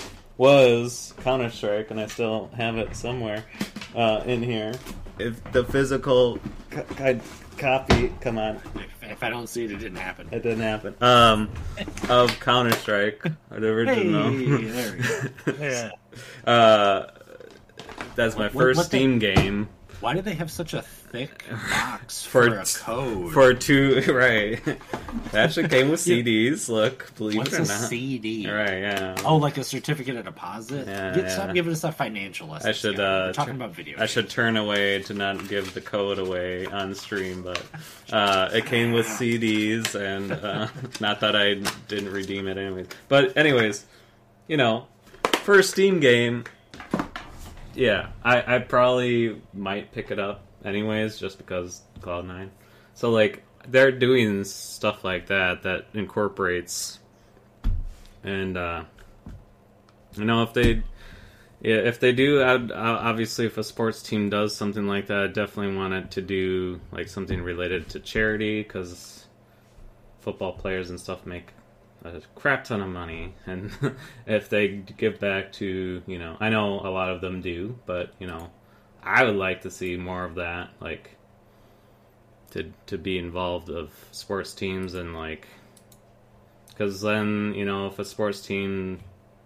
was Counter-Strike, and I still have it somewhere uh, in here. If the physical co- copy, come on. If, if I don't see it, it didn't happen. It didn't happen. Um, of Counter Strike, the original. Hey, there we go. Yeah. Uh, that's my What- first what the- Steam game. Why do they have such a thick box For for, a t- code? For two, right? It actually came with C Ds. Look, believe What's it or a not. C D? Right? Yeah. Oh, like a certificate of deposit? Yeah, Get, yeah. Stop giving us a financial lesson. I should. Scott. Uh, We're talking tur- about video. I should games. turn away to not give the code away on stream, but uh, it came with C Ds, and uh, not that I didn't redeem it anyways. But anyways, you know, first Steam game, yeah, I, I probably might pick it up anyways, just because Cloud nine. So like they're doing stuff like that that incorporates, and uh, you know if they, yeah, if they do, I'd, obviously if a sports team does something like that, I definitely want it to do like something related to charity, because football players and stuff make a crap ton of money, and if they give back to, you know, I know a lot of them do, but you know, I would like to see more of that, like to to be involved of sports teams, and like, because then, you know, if a sports team,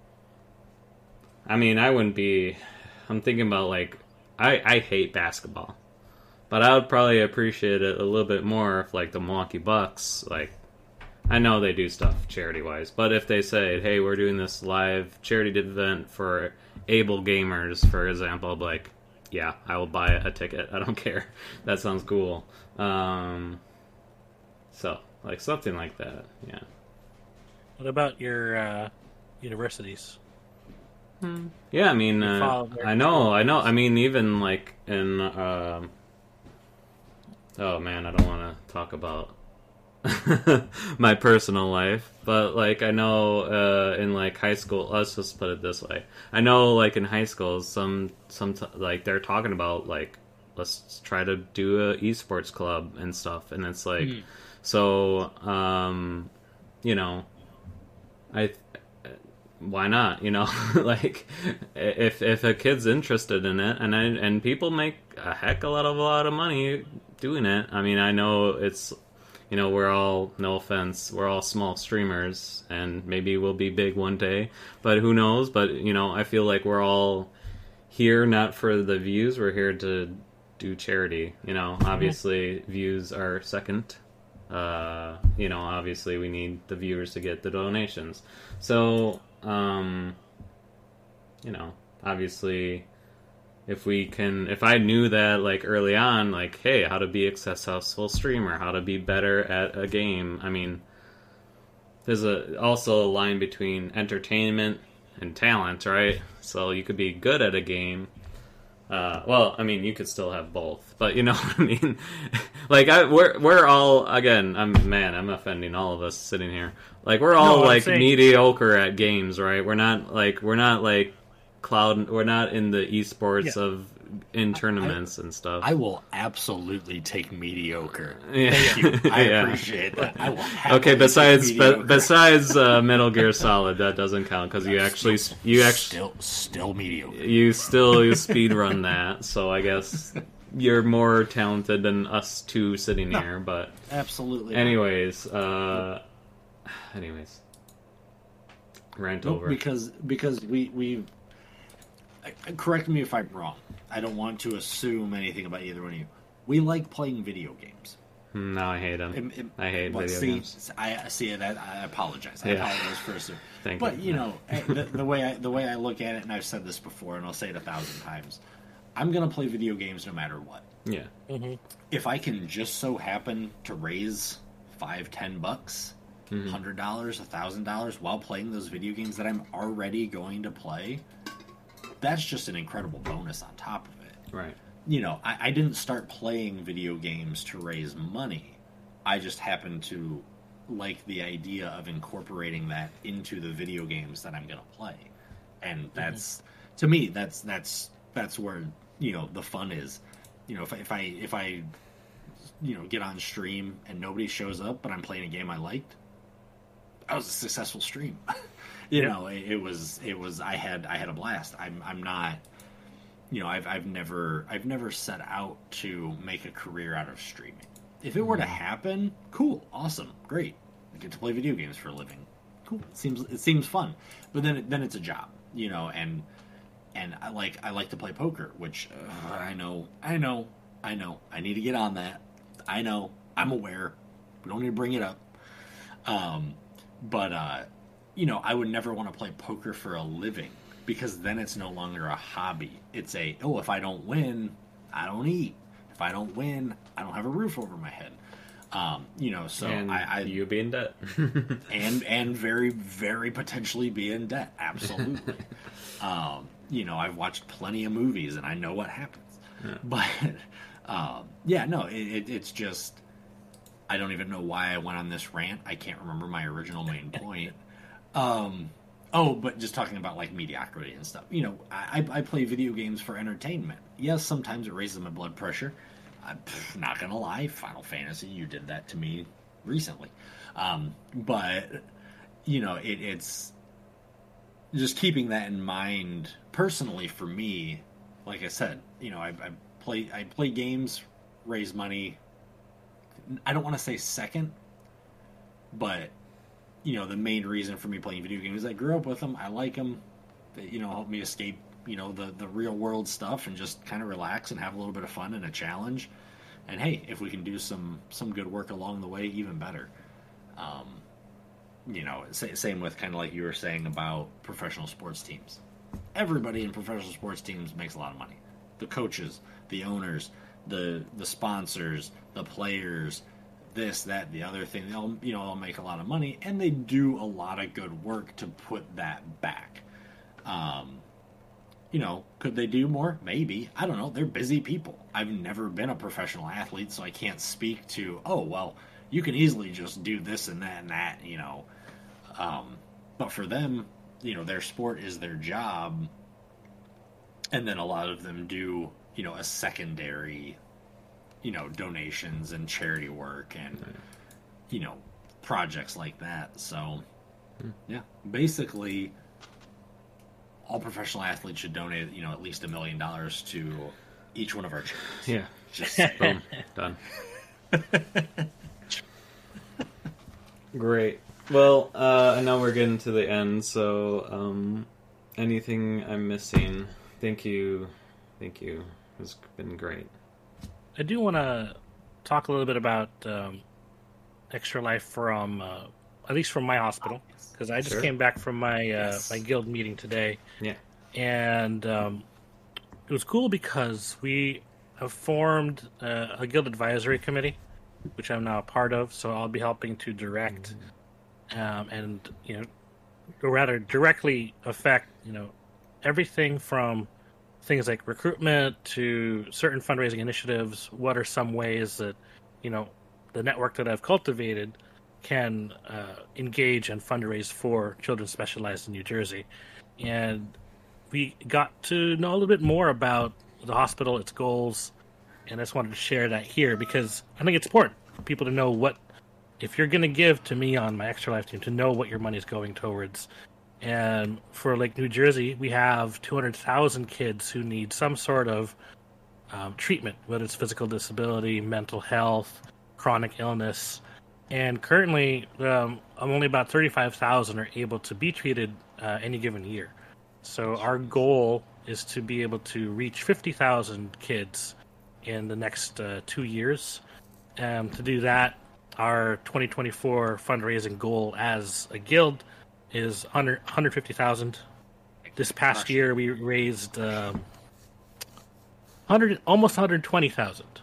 I mean, I wouldn't be, I'm thinking about like, I I hate basketball, but I would probably appreciate it a little bit more if like the Milwaukee Bucks, like, I know they do stuff charity-wise, but if they say, hey, we're doing this live charity event for able gamers, for example, I'll be like, yeah, I will buy a ticket. I don't care. That sounds cool. Um, so, like, something like that, yeah. What about your uh, universities? Hmm. Yeah, I mean, uh, I know, I know. I mean, even, like, in, um, oh, man, I don't want to talk about my personal life, but like I know uh in like high school, let's just put it this way, I know like in high school some some t- like they're talking about like, let's try to do a esports club and stuff, and it's like mm. so um you know, I why not, you know? Like if if a kid's interested in it, and I, and people make a heck of a lot of a lot of money doing it. I mean, I know it's, you know, we're all, no offense, we're all small streamers, and maybe we'll be big one day, but who knows? But, you know, I feel like we're all here not for the views, we're here to do charity. You know, obviously views are second. Uh, you know, obviously we need the viewers to get the donations. So, um, you know, obviously, if we can, if I knew that like early on, like, hey, how to be a successful streamer, how to be better at a game. I mean, there's a also a line between entertainment and talent, right? So you could be good at a game. Uh, well, I mean, you could still have both, but you know what I mean? Like, I, we're we're all, again, I'm man, I'm offending all of us sitting here. Like, we're all no, like saying... mediocre at games, right? We're not like we're not like Cloud. We're not in the esports yeah. of in tournaments I, and stuff. I will absolutely take mediocre. Yeah. Thank you. I yeah. appreciate that. I will okay, besides be, besides uh, Metal Gear Solid, that doesn't count because you actually still, you actually still still mediocre. You still you speed run that, so I guess you're more talented than us two sitting no, here. But absolutely. Anyways, uh, anyways, rant nope, over because because we we. Correct me if I'm wrong. I don't want to assume anything about either one of you. We like playing video games. No, I hate them. It, it, I hate video see, games. I see that. I apologize. I yeah. apologize for assuming. Thank but you. you know, the, the way I the way I look at it, and I've said this before, and I'll say it a thousand times. I'm gonna play video games no matter what. Yeah. Mm-hmm. If I can just so happen to raise five, ten bucks, mm-hmm. hundred dollars, a thousand dollars while playing those video games that I'm already going to play, that's just an incredible bonus on top of it. Right. You know, I, I didn't start playing video games to raise money. I just happened to like the idea of incorporating that into the video games that I'm going to play. And that's, mm-hmm. to me, that's that's that's where, you know, the fun is. You know, if I, if I, if I, you know, get on stream and nobody shows up, but I'm playing a game I liked, that was a successful stream. You know, it, it was it was I had I had a blast. I'm I'm not, you know, I've I've never I've never set out to make a career out of streaming. If it were to happen, cool, awesome, great. I get to play video games for a living. Cool. It seems it seems fun. But then it, then it's a job, you know, and and I like I like to play poker, which uh, I know I know I know I need to get on that. I know, I'm aware. We don't need to bring it up. Um but uh you know, I would never want to play poker for a living, because then it's no longer a hobby. It's a, oh, if I don't win, I don't eat. If I don't win, I don't have a roof over my head. Um, you know, so and I, I you be in debt, and and very very potentially be in debt. Absolutely. um, you know, I've watched plenty of movies and I know what happens. Yeah. But um, yeah, no, it, it, it's just I don't even know why I went on this rant. I can't remember my original main point. Um, oh, but just talking about like mediocrity and stuff. You know, I, I play video games for entertainment. Yes, sometimes it raises my blood pressure. I'm not gonna lie, Final Fantasy, you did that to me recently. Um, but you know, it, it's just keeping that in mind. Personally, for me, like I said, you know, I, I play I play games, raise money. I don't want to say second, but you know, the main reason for me playing video games is I grew up with them. I like them. They, you know, help me escape, you know, the, the real world stuff and just kind of relax and have a little bit of fun and a challenge. And hey, if we can do some, some good work along the way, even better. Um, you know, same with kind of like you were saying about professional sports teams. Everybody in professional sports teams makes a lot of money. The coaches, the owners, the the sponsors, the players, this, that, the other thing, they all, you know, all make a lot of money, and they do a lot of good work to put that back. Um, you know, could they do more? Maybe. I don't know. They're busy people. I've never been a professional athlete, so I can't speak to, oh, well, you can easily just do this and that and that, you know. Um, but for them, you know, their sport is their job, and then a lot of them do, you know, a secondary, you know, donations and charity work and, right. you know, projects like that. So, hmm. yeah, basically, all professional athletes should donate, you know, at least a million dollars to each one of our charities. Yeah. Just boom, done. Great. Well, uh, I know we're getting to the end, so um, anything I'm missing, thank you. Thank you. It's been great. I do want to talk a little bit about um, Extra Life from, uh, at least from my hospital, because I just Sure. came back from my uh, Yes. my guild meeting today, Yeah. and um, it was cool because we have formed uh, a guild advisory committee, which I'm now a part of. So I'll be helping to direct um, and you know, or rather directly affect you know everything from things like recruitment to certain fundraising initiatives. What are some ways that, you know, the network that I've cultivated can uh, engage and fundraise for children specialized in New Jersey? And we got to know a little bit more about the hospital, its goals, and I just wanted to share that here because I think it's important for people to know what, if you're going to give to me on my Extra Life team, to know what your money is going towards. And for Lake New Jersey, we have two hundred thousand kids who need some sort of um, treatment, whether it's physical disability, mental health, chronic illness. And currently, um, only about thirty-five thousand are able to be treated uh, any given year. So our goal is to be able to reach fifty thousand kids in the next uh, two years. Um, to do that, our twenty twenty-four fundraising goal as a guild is one hundred fifty thousand. This past year, we raised um, one hundred, almost one hundred twenty thousand.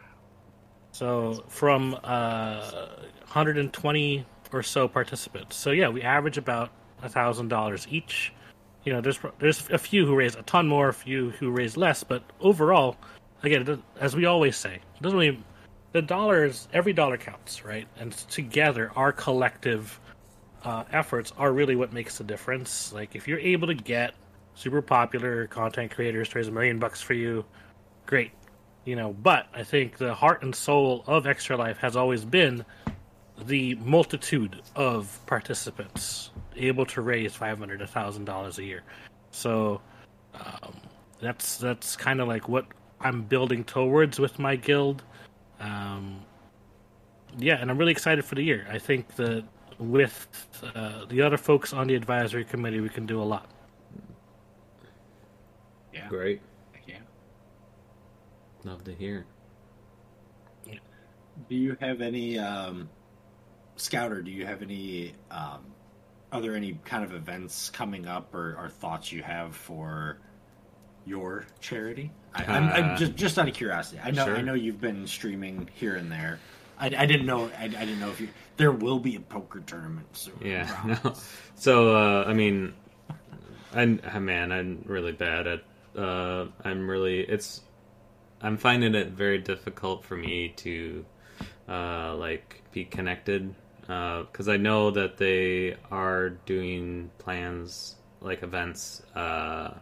So from uh, one hundred twenty or so participants. So yeah, we average about one thousand dollars each. You know, there's there's a few who raise a ton more, a few who raise less, but overall, again, as we always say, it doesn't really, the dollars, every dollar counts, right? And together, our collective uh, efforts are really what makes the difference. Like, if you're able to get super popular content creators to raise a million bucks for you, great. You know, but I think the heart and soul of Extra Life has always been the multitude of participants able to raise five hundred dollars, one thousand dollars a year. So um, that's that's kind of like what I'm building towards with my guild. Um, yeah, and I'm really excited for the year. I think that with uh, the other folks on the advisory committee, we can do a lot. Yeah. Great. Yeah. Love to hear. Do you have any, um, Scouter, do you have any, um, are there any kind of events coming up or, or thoughts you have for your charity? I, I'm, I'm Uh, just just out of curiosity. I know sure. I know you've been streaming here and there. I, I didn't know I, I didn't know if you there will be a poker tournament soon. I Yeah. promise. No. So, uh, I mean, I, I man, I'm really bad at. Uh, I'm really. It's. I'm finding it very difficult for me to, uh, like be connected, because uh, I know that they are doing plans like events, uh,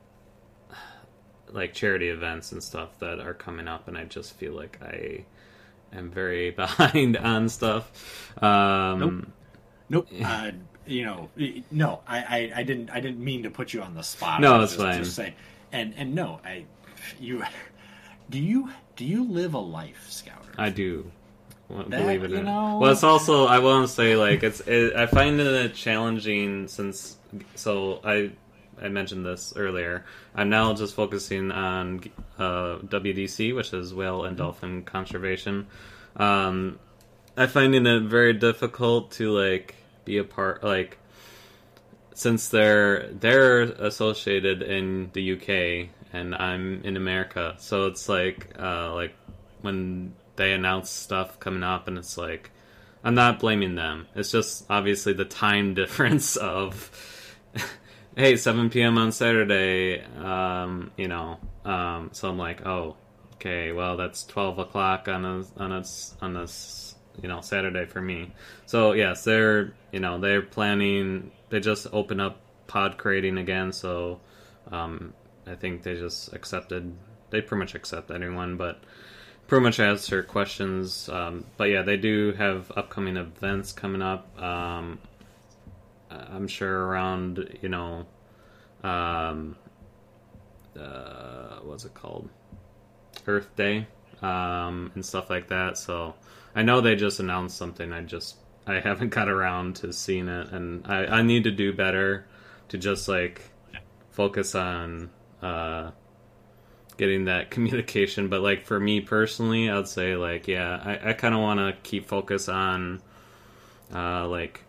like charity events and stuff that are coming up, and I just feel like I am very behind on stuff. Um, nope. Nope. Uh, you know, no, I, I, I didn't. I didn't mean to put you on the spot. No, I was it's just, fine. Just saying, and and no, I, you, do you do you live a life, Scouter? I do. That, believe it you or know... not. Well, it's also I want to say like it's it, I find it challenging since so I I mentioned this earlier. I'm now just focusing on uh, W D C, which is whale and dolphin conservation. Um, I find it very difficult to like be a part like since they're they're associated in the U K and I'm in America, so it's like uh, like when they announce stuff coming up, and it's like I'm not blaming them. It's just obviously the time difference of hey, seven p.m. on Saturday, um, you know. Um, so I'm like, oh, okay, well that's twelve o'clock on a on a on a you know Saturday for me. So yes, they're you know they're planning. They just open up pod creating again, so um, I think they just accepted. They pretty much accept anyone, but. Pretty much answer questions, um, but yeah, they do have upcoming events coming up. Um, I'm sure around, you know, um, uh, what's it called? Earth Day, um, and stuff like that. So I know they just announced something. I just I haven't got around to seeing it, and I, I need to do better to just like focus on. Uh, getting that communication, but like for me personally, I'd say like yeah, I, I kind of want to keep focus on uh, like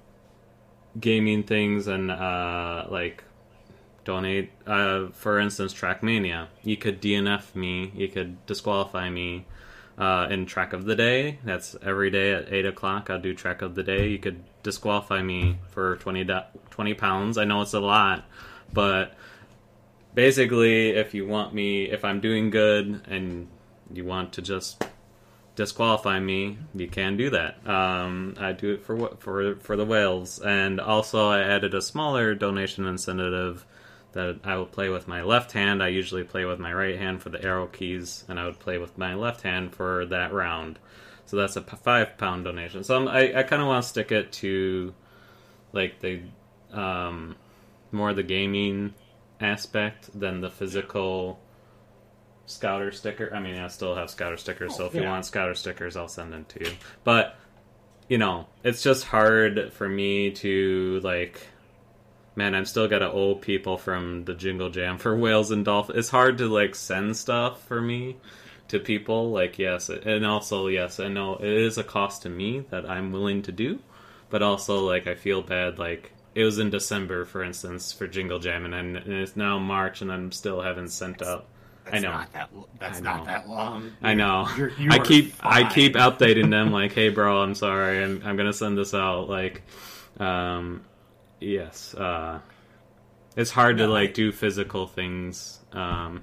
gaming things and uh, like donate. Uh, for instance, Trackmania, you could D N F me, you could disqualify me uh, in Track of the Day. That's every day at eight o'clock. I'll do Track of the Day. You could disqualify me for twenty, twenty pounds. I know it's a lot, but basically, if you want me, if I'm doing good and you want to just disqualify me, you can do that. Um, I do it for for for the whales, and also I added a smaller donation incentive that I will play with my left hand. I usually play with my right hand for the arrow keys, and I would play with my left hand for that round. So that's a five pound donation. So I'm, I I kind of want to stick it to like the um, more the gaming aspect than the physical Scouter sticker. I mean, I still have Scouter stickers, so if yeah. you want Scouter stickers, I'll send them to you. But, you know, it's just hard for me to, like, man, I'm still gotta owe people from the Jingle Jam for whales and dolphins. It's hard to, like, send stuff for me to people. Like, yes, and also, yes, I know it is a cost to me that I'm willing to do, but also, like, I feel bad, like, it was in December, for instance, for Jingle Jam, and, I'm, and it's now March, and I'm still haven't sent out. That's I know. Not that, that's I know. not that long. You're, I know. You're, you I keep fine. I keep updating them like, hey, bro, I'm sorry, I'm I'm gonna send this out. Like, um, yes, uh, it's hard no, to like I... do physical things. Um,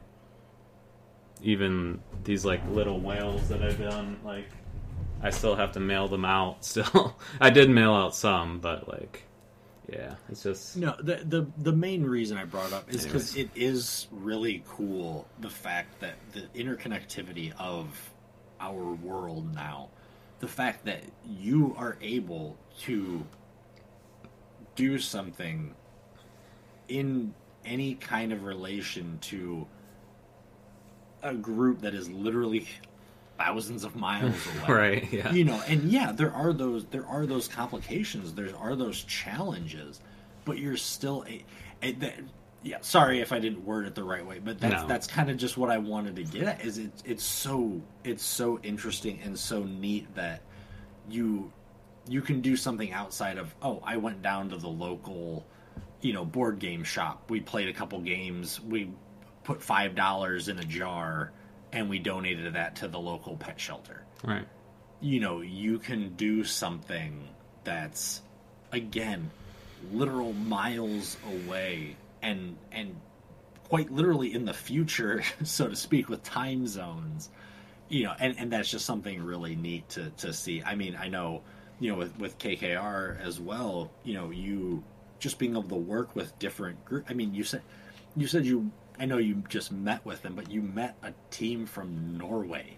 even these like little whales that I've done, like, I still have to mail them out. Still, I did mail out some, but like. Yeah, it's just no. The the the main reason I brought up is because it is really cool the fact that the interconnectivity of our world now, the fact that you are able to do something in any kind of relation to a group that is literally thousands of miles away. Right, yeah. You know, and yeah, there are those there are those complications, there are those challenges, but you're still a, a that, yeah, sorry if I didn't word it the right way, but that's No. that's kind of just what I wanted to get at is it it's so it's so interesting and so neat that you you can do something outside of, oh, I went down to the local, you know, board game shop. We played a couple games, we put five dollars in a jar and we donated that to the local pet shelter. right. You know, you can do something that's, again, literal miles away and and quite literally in the future, so to speak, with time zones. You know, and, and that's just something really neat to, to see. I mean, I know, you know, with, with K K R as well, you know, you just being able to work with different groups. I mean, you said, you said you, I know you just met with them, but you met a team from Norway.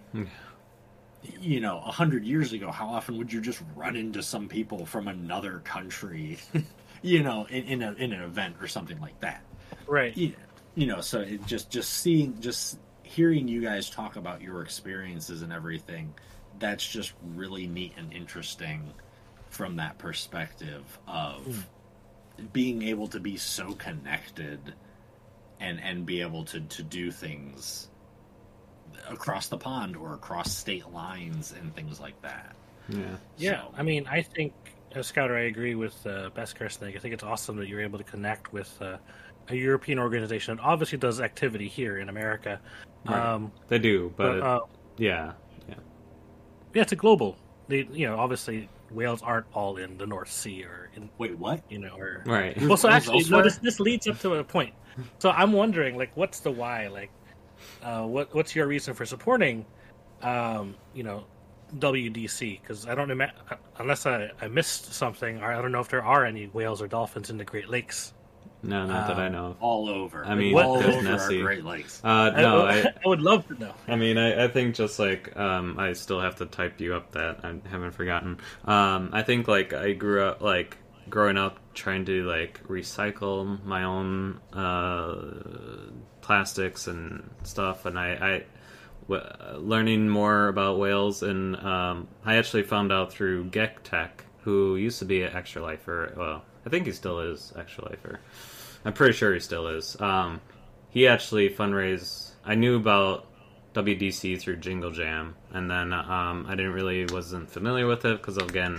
You know, a hundred years ago, how often would you just run into some people from another country, you know, in, in, a, in an event or something like that? Right. You, you know, so it just, just seeing, just hearing you guys talk about your experiences and everything, that's just really neat and interesting from that perspective of mm. being able to be so connected and, and be able to, to do things across the pond or across state lines and things like that. Yeah. Yeah. So, I mean, I think, as Scouter, I agree with uh, Beskar Snake. I think it's awesome that you're able to connect with uh, a European organization that obviously does activity here in America. Right. Um, they do, but, but uh, yeah, yeah, yeah, it's a global. They, you know, obviously whales aren't all in the North Sea or in, wait, what? you know, or right. well, so Whales actually, no, elsewhere? this this leads up to a point. So I'm wondering, like, what's the why? Like, uh, what what's your reason for supporting, um, you know, W D C? Because I don't ima- unless I, I missed something, or I don't know if there are any whales or dolphins in the Great Lakes. No, not that I Um, know of. All over. I mean, all there's over Nessie. our Great Lakes. Uh, no, I, I, I would love to know. I mean, I, I think just like um, I still have to type you up that I haven't forgotten. Um, I think like I grew up like growing up trying to like recycle my own uh, plastics and stuff, and I, I w- learning more about whales, and um, I actually found out through Gek Tech, who used to be an extra lifer. Well, I think he still is extra lifer. I'm pretty sure he still is. Um, he actually fundraised. I knew about W D C through Jingle Jam, and then um, I didn't really wasn't familiar with it because again,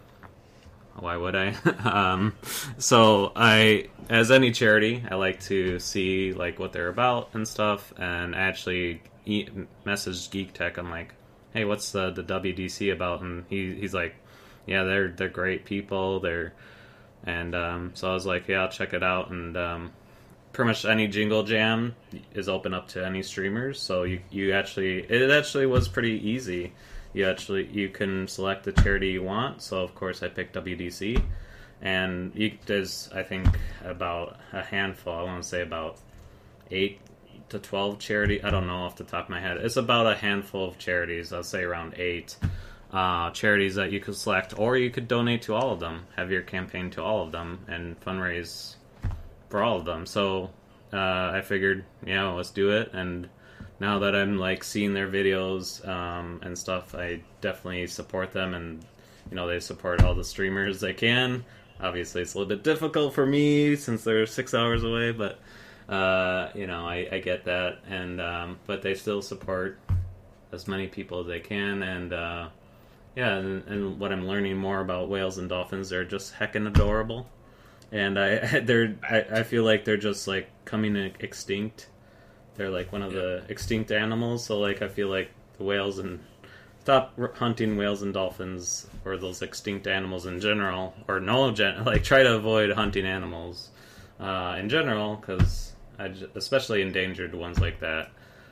why would I? um, so I, as any charity, I like to see like what they're about and stuff. And I actually e- messaged Geek Tech. I'm like, hey, what's the the W D C about? And he he's like, yeah, they're they're great people. They're And um, so I was like, yeah, I'll check it out. And um, pretty much any Jingle Jam is open up to any streamers. So you, you actually, it actually was pretty easy. You actually, you can select the charity you want. So of course I picked W D C. And you, there's, I think, about a handful. I want to say about eight to twelve charity. I don't know off the top of my head. It's about a handful of charities. I'll say around eight. Uh, charities that you could select, or you could donate to all of them, have your campaign to all of them, and fundraise for all of them. So uh, I figured, yeah, let's do it. And now that I'm like seeing their videos um, and stuff, I definitely support them, and you know they support all the streamers they can. Obviously, it's a little bit difficult for me since they're six hours away, but uh, you know I, I get that, and um, but they still support as many people as they can, and uh, yeah, and, and what I'm learning more about whales and dolphins, they're just heckin' adorable, and I they're I, I feel like they're just like coming extinct. They're like one of the extinct animals, so like I feel like the whales and stop hunting whales and dolphins or those extinct animals in general, or no, gen- like try to avoid hunting animals uh, in general, because especially endangered ones like that.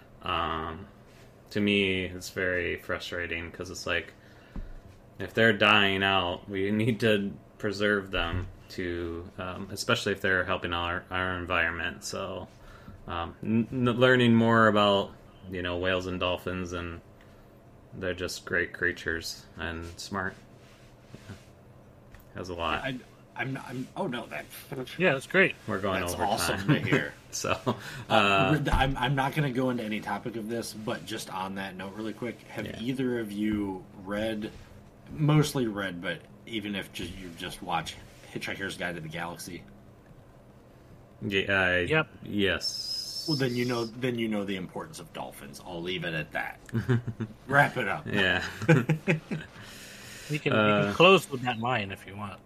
Um, to me, it's very frustrating because it's like, if they're dying out, we need to preserve them to, um, especially if they're helping our, our environment. So, um, n- learning more about, you know, whales and dolphins, and they're just great creatures and smart. Yeah. Has a lot. I, I'm, not, I'm. Oh no, that. Yeah, that's great. We're going That's over awesome time. to hear. So, uh, Uh, I'm, I'm not going to go into any topic of this, but just on that note, really quick, have Yeah. either of you read, mostly read, but even if just you just watch Hitchhiker's Guide to the Galaxy? yeah, I, Yep. Yes. Well, then you know, then you know the importance of dolphins. I'll leave it at that. Wrap it up. Yeah. You can, Uh, you can close with that line if you want.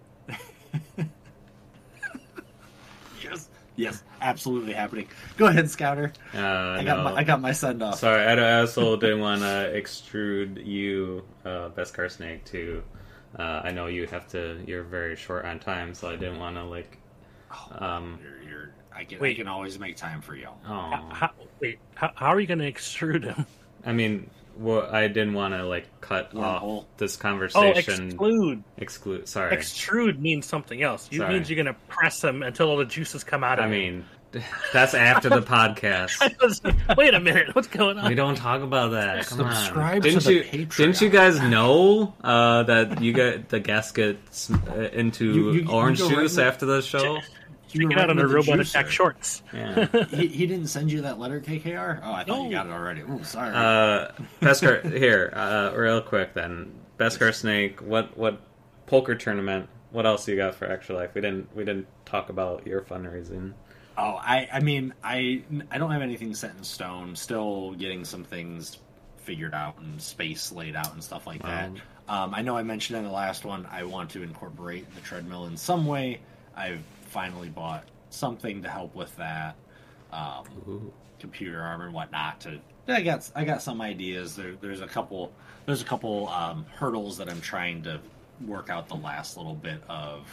Yes, yes, absolutely happening. Go ahead, Scouter. Uh, I got no. my, I got my send off. Sorry, I, I also didn't want to extrude you, uh, Beskar Snake, to. Uh, I know you have to. You're very short on time, so I didn't want to like. Um, You're, you're, I can I Wait. can always make time for y'all. How, Oh, how, wait, how, how are you going to extrude him? I mean, well, I didn't want to like cut Wormhole. off this Oh, conversation. exclude. Exclude. Sorry. Extrude means something else. It Sorry. means you're going to press him until all the juices come out of I him. mean, that's after the podcast. Wait a minute, what's going on? We don't talk about that. Come Subscribe on. to Didn't the you? Patreon. Didn't you guys know uh, that you get the gaskets uh, into You- you- you orange go right juice in- after the show? You Check were it out on right the with Robot juicer. Attack shorts. Yeah. He, he didn't send you that letter, K K R? Oh, I thought No. you got it already. Ooh, sorry. Uh, Beskar, here, uh, real quick then. Beskar Snake, what what poker tournament? What else you got for Extra Life? We didn't we didn't talk about your fundraising. Oh, I, I mean, I, I don't have anything set in stone. Still getting some things figured out and space laid out and stuff like that. Um, Um, I know I mentioned in the last one I want to incorporate the treadmill in some way. I've finally bought something to help with that, um, Ooh. computer armor and whatnot. To I got I got some ideas. There, there's a couple there's a couple um, hurdles that I'm trying to work out the last little bit of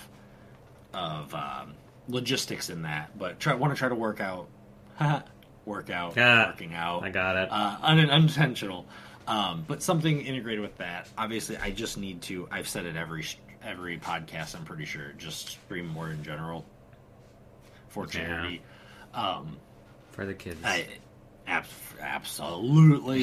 of um, logistics in that, but try want to try to work out work out Yeah. working out I got it. uh, un- unintentional. Um, but something integrated with that. Obviously, I just need to. I've said it every every podcast. I'm pretty sure. Just stream more in general for charity. Um, For the kids. I ab- absolutely.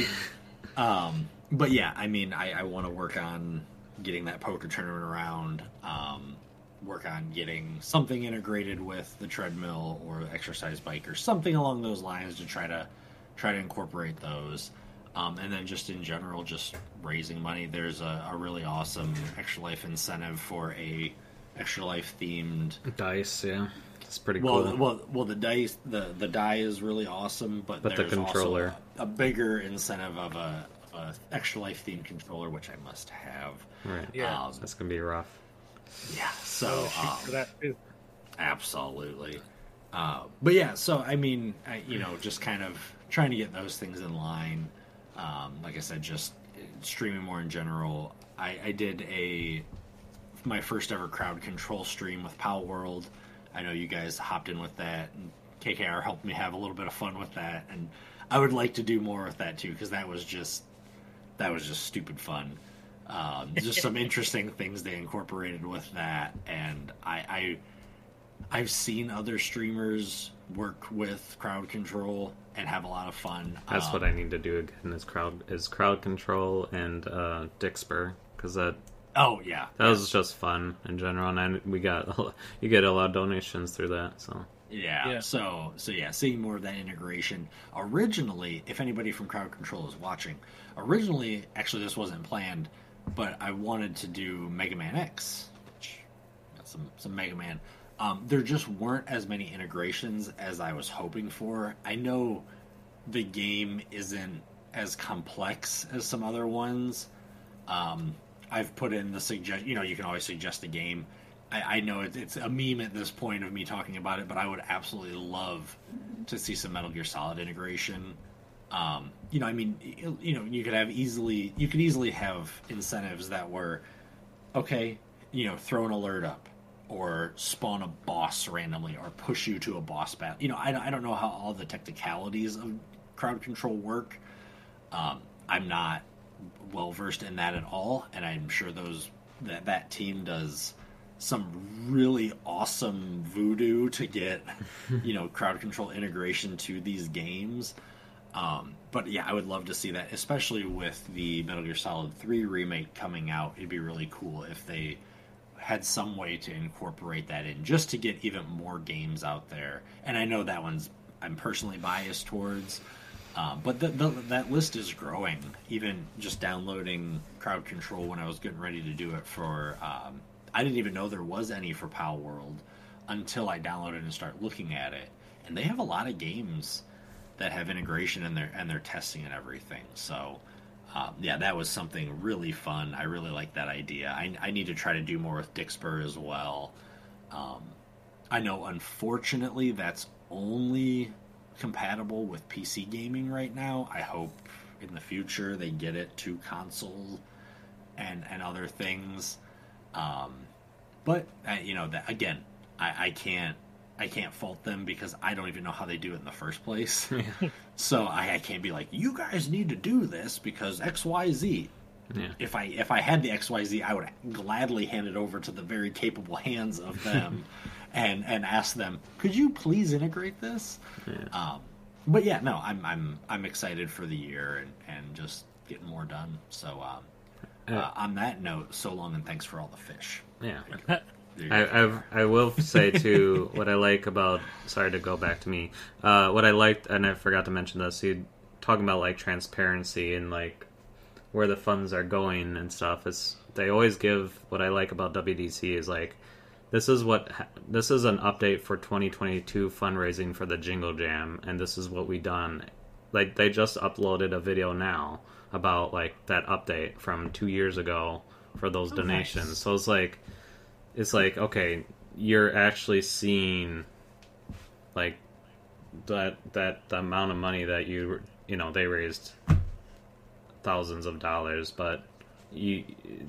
um, but yeah, I mean, I, I want to work on getting that poker tournament around. Um, work on getting something integrated with the treadmill or the exercise bike or something along those lines to try to try to incorporate those. Um, and then just in general, just raising money. There's a, a really awesome Extra Life incentive for a Extra Life themed. Dice, yeah. It's pretty Well, cool. well, well. The dice, the the die is really awesome, but, But the there's controller. also a, a bigger incentive of a, a Extra Life themed controller, which I must have. Right. Yeah. Um, That's going to be rough. yeah. So Oh, shoot um, for that too. absolutely. Uh, but yeah, so I mean, I, you know, just kind of trying to get those things in line. Um, like I said, just streaming more in general. I, I did a my first ever crowd control stream with Pow World. I know you guys hopped in with that, and K K R helped me have a little bit of fun with that, and I would like to do more with that too, because that was just that was just stupid fun. Um, just some interesting things they incorporated with that, and I, I I've seen other streamers work with crowd control and have a lot of fun. That's um, what I need to do again is crowd is crowd control and uh, Dixper, because that Oh yeah, that was just fun in general, and I, we got a lot- you get a lot of donations through that. So yeah. Yeah. So so yeah, seeing more of that integration. Originally, if anybody from crowd control is watching, originally actually this wasn't planned, but I wanted to do Mega Man X. Which, got some some Mega Man. Um, there just weren't as many integrations as I was hoping for. I know the game isn't as complex as some other ones. Um, I've put in the suggest. You know, you can always suggest a game. I, I know it, it's a meme at this point of me talking about it, but I would absolutely love to see some Metal Gear Solid integration. Um, you know, I mean, you, you know, you could have easily, you could easily have incentives that were, okay, you know, throw an alert up, or spawn a boss randomly, or push you to a boss battle. You know, I, don't- I don't know how all the technicalities of crowd control work. Um, I'm not well versed in that at all, and I'm sure those that that team does some really awesome voodoo to get you know crowd control integration to these games. Um, but yeah, I would love to see that, especially with the Metal Gear Solid three remake coming out. It'd be really cool if they had some way to incorporate that in, just to get even more games out there. And I know that one's I'm personally biased towards. Um, but the, the, that list is growing. Even just downloading crowd control when I was getting ready to do it for, um, I didn't even know there was any for Pal World until I downloaded and started looking at it. And they have a lot of games that have integration in their and they're testing and everything. So um, yeah, that was something really fun. I really like that idea. I, I need to try to do more with Dixper as well. Um, I know, unfortunately, that's only compatible with P C gaming right now. I hope in the future they get it to console and and other things. Um, but uh, you know that again, I, I can't I can't fault them because I don't even know how they do it in the first place. Yeah. So I, I can't be like, you guys need to do this because X Y Z. Yeah. If I if I had the X Y Z, I would gladly hand it over to the very capable hands of them, and and ask them, could you please integrate this? Yeah. Um, but yeah, no, I'm I'm I'm excited for the year and, and just getting more done. So um, uh, on that note, so long and thanks for all the fish. Yeah. There you I, go. I I will say too what I like about sorry to go back to me uh, what I liked and I forgot to mention this you talking about like transparency and like where the funds are going and stuff is they always give what I like about W D C is like this is what this is an update for twenty twenty-two fundraising for the Jingle Jam and this is what we done like they just uploaded a video now about like that update from two years ago for those Oh, donations nice. so it's like it's like okay you're actually seeing like that that the amount of money that you you know they raised thousands of dollars but you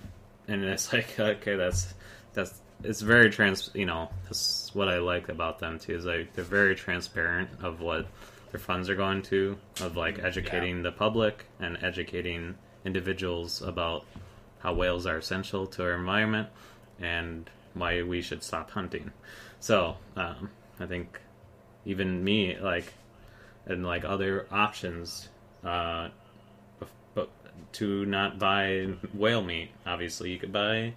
and it's like okay that's that's it's very trans you know that's what I like about them too is like they're very transparent of what their funds are going to of like educating Yeah. the public and educating individuals about how whales are essential to our environment and why we should stop hunting. So um, I think even me, like, and like other options, uh, but to not buy whale meat. Obviously, you could buy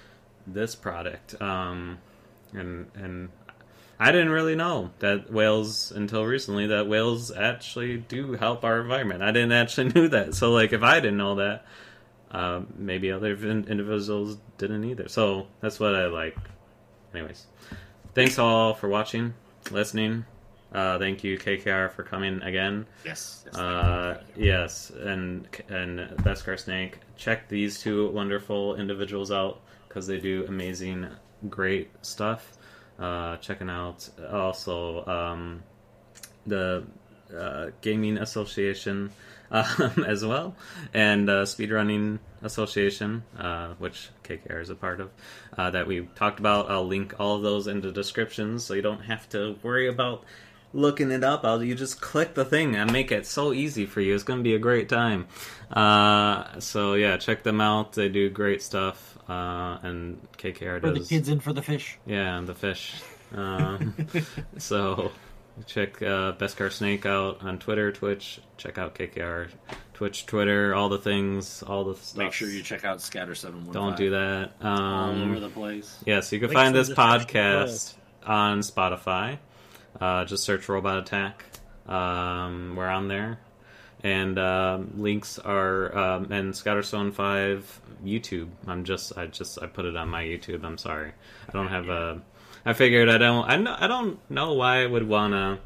this product, um, and and I didn't really know that whales until recently that whales actually do help our environment. I didn't actually knew that. So like, if I didn't know that. Uh, maybe other individuals didn't either. So that's what I like. Anyways, thanks all for watching, listening. Uh, thank you, K K R, for coming again. Yes. yes Uh, thank you. yes, and and Beskar Snake. Check these two wonderful individuals out because they do amazing, great stuff. Uh, checking out also um, the uh, Gaming Association. Um, as well, and uh, Speedrunning Association, uh, which K K R is a part of, uh, that we talked about. I'll link all of those in the descriptions, so you don't have to worry about looking it up. I'll, you just click the thing and make it so easy for you. It's going to be a great time. Uh, so yeah, check them out. They do great stuff, uh, and K K R For does. the kids and for the fish. Yeah, and the fish. Um, so. Check uh, Beskar Snake out on Twitter, Twitch. Check out K K R, Twitch, Twitter, all the things, all the stuff. Make sure you check out Scatter seven one five. Don't do that. All over Um, the place. yes, you can Links find in the this description podcast on Spotify. Uh, just search Robot Attack. Um, we're on there. And um, links are um, and Scatterstone five YouTube. I'm just I just I put it on my YouTube. I'm sorry. I don't have a. I figured I don't I, know, I don't know why I would wanna.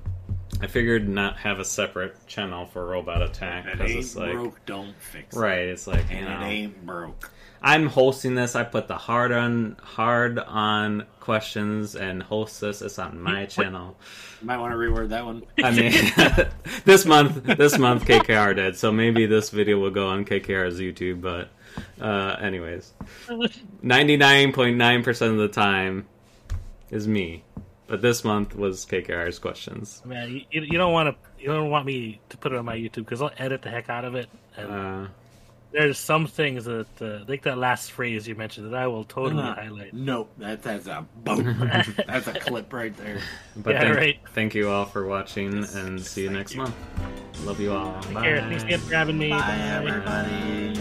I figured not have a separate channel for Robot Attack It because ain't it's like broke, don't fix it. right. It's like you And know it ain't broke. I'm hosting this. I put the hard on hard on questions and host this. It's on my channel. You might want to reword that one. I mean, this month, this month K K R did, so maybe this video will go on K K R's YouTube. But, uh, anyways, ninety-nine point nine percent of the time is me, but this month was K K R's questions. Man, you, you don't want to. You don't want me to put it on my YouTube because I'll edit the heck out of it. And Uh, there's some things that, uh, like that last phrase you mentioned, that I will totally Uh, highlight. Nope, that, that's a boom. That's a clip right there. but Yeah, thank, right. thank you all for watching, Yes, and yes, see you thank next you. month. Love you all. Take Bye. care. Thanks again for having me. Bye, everybody.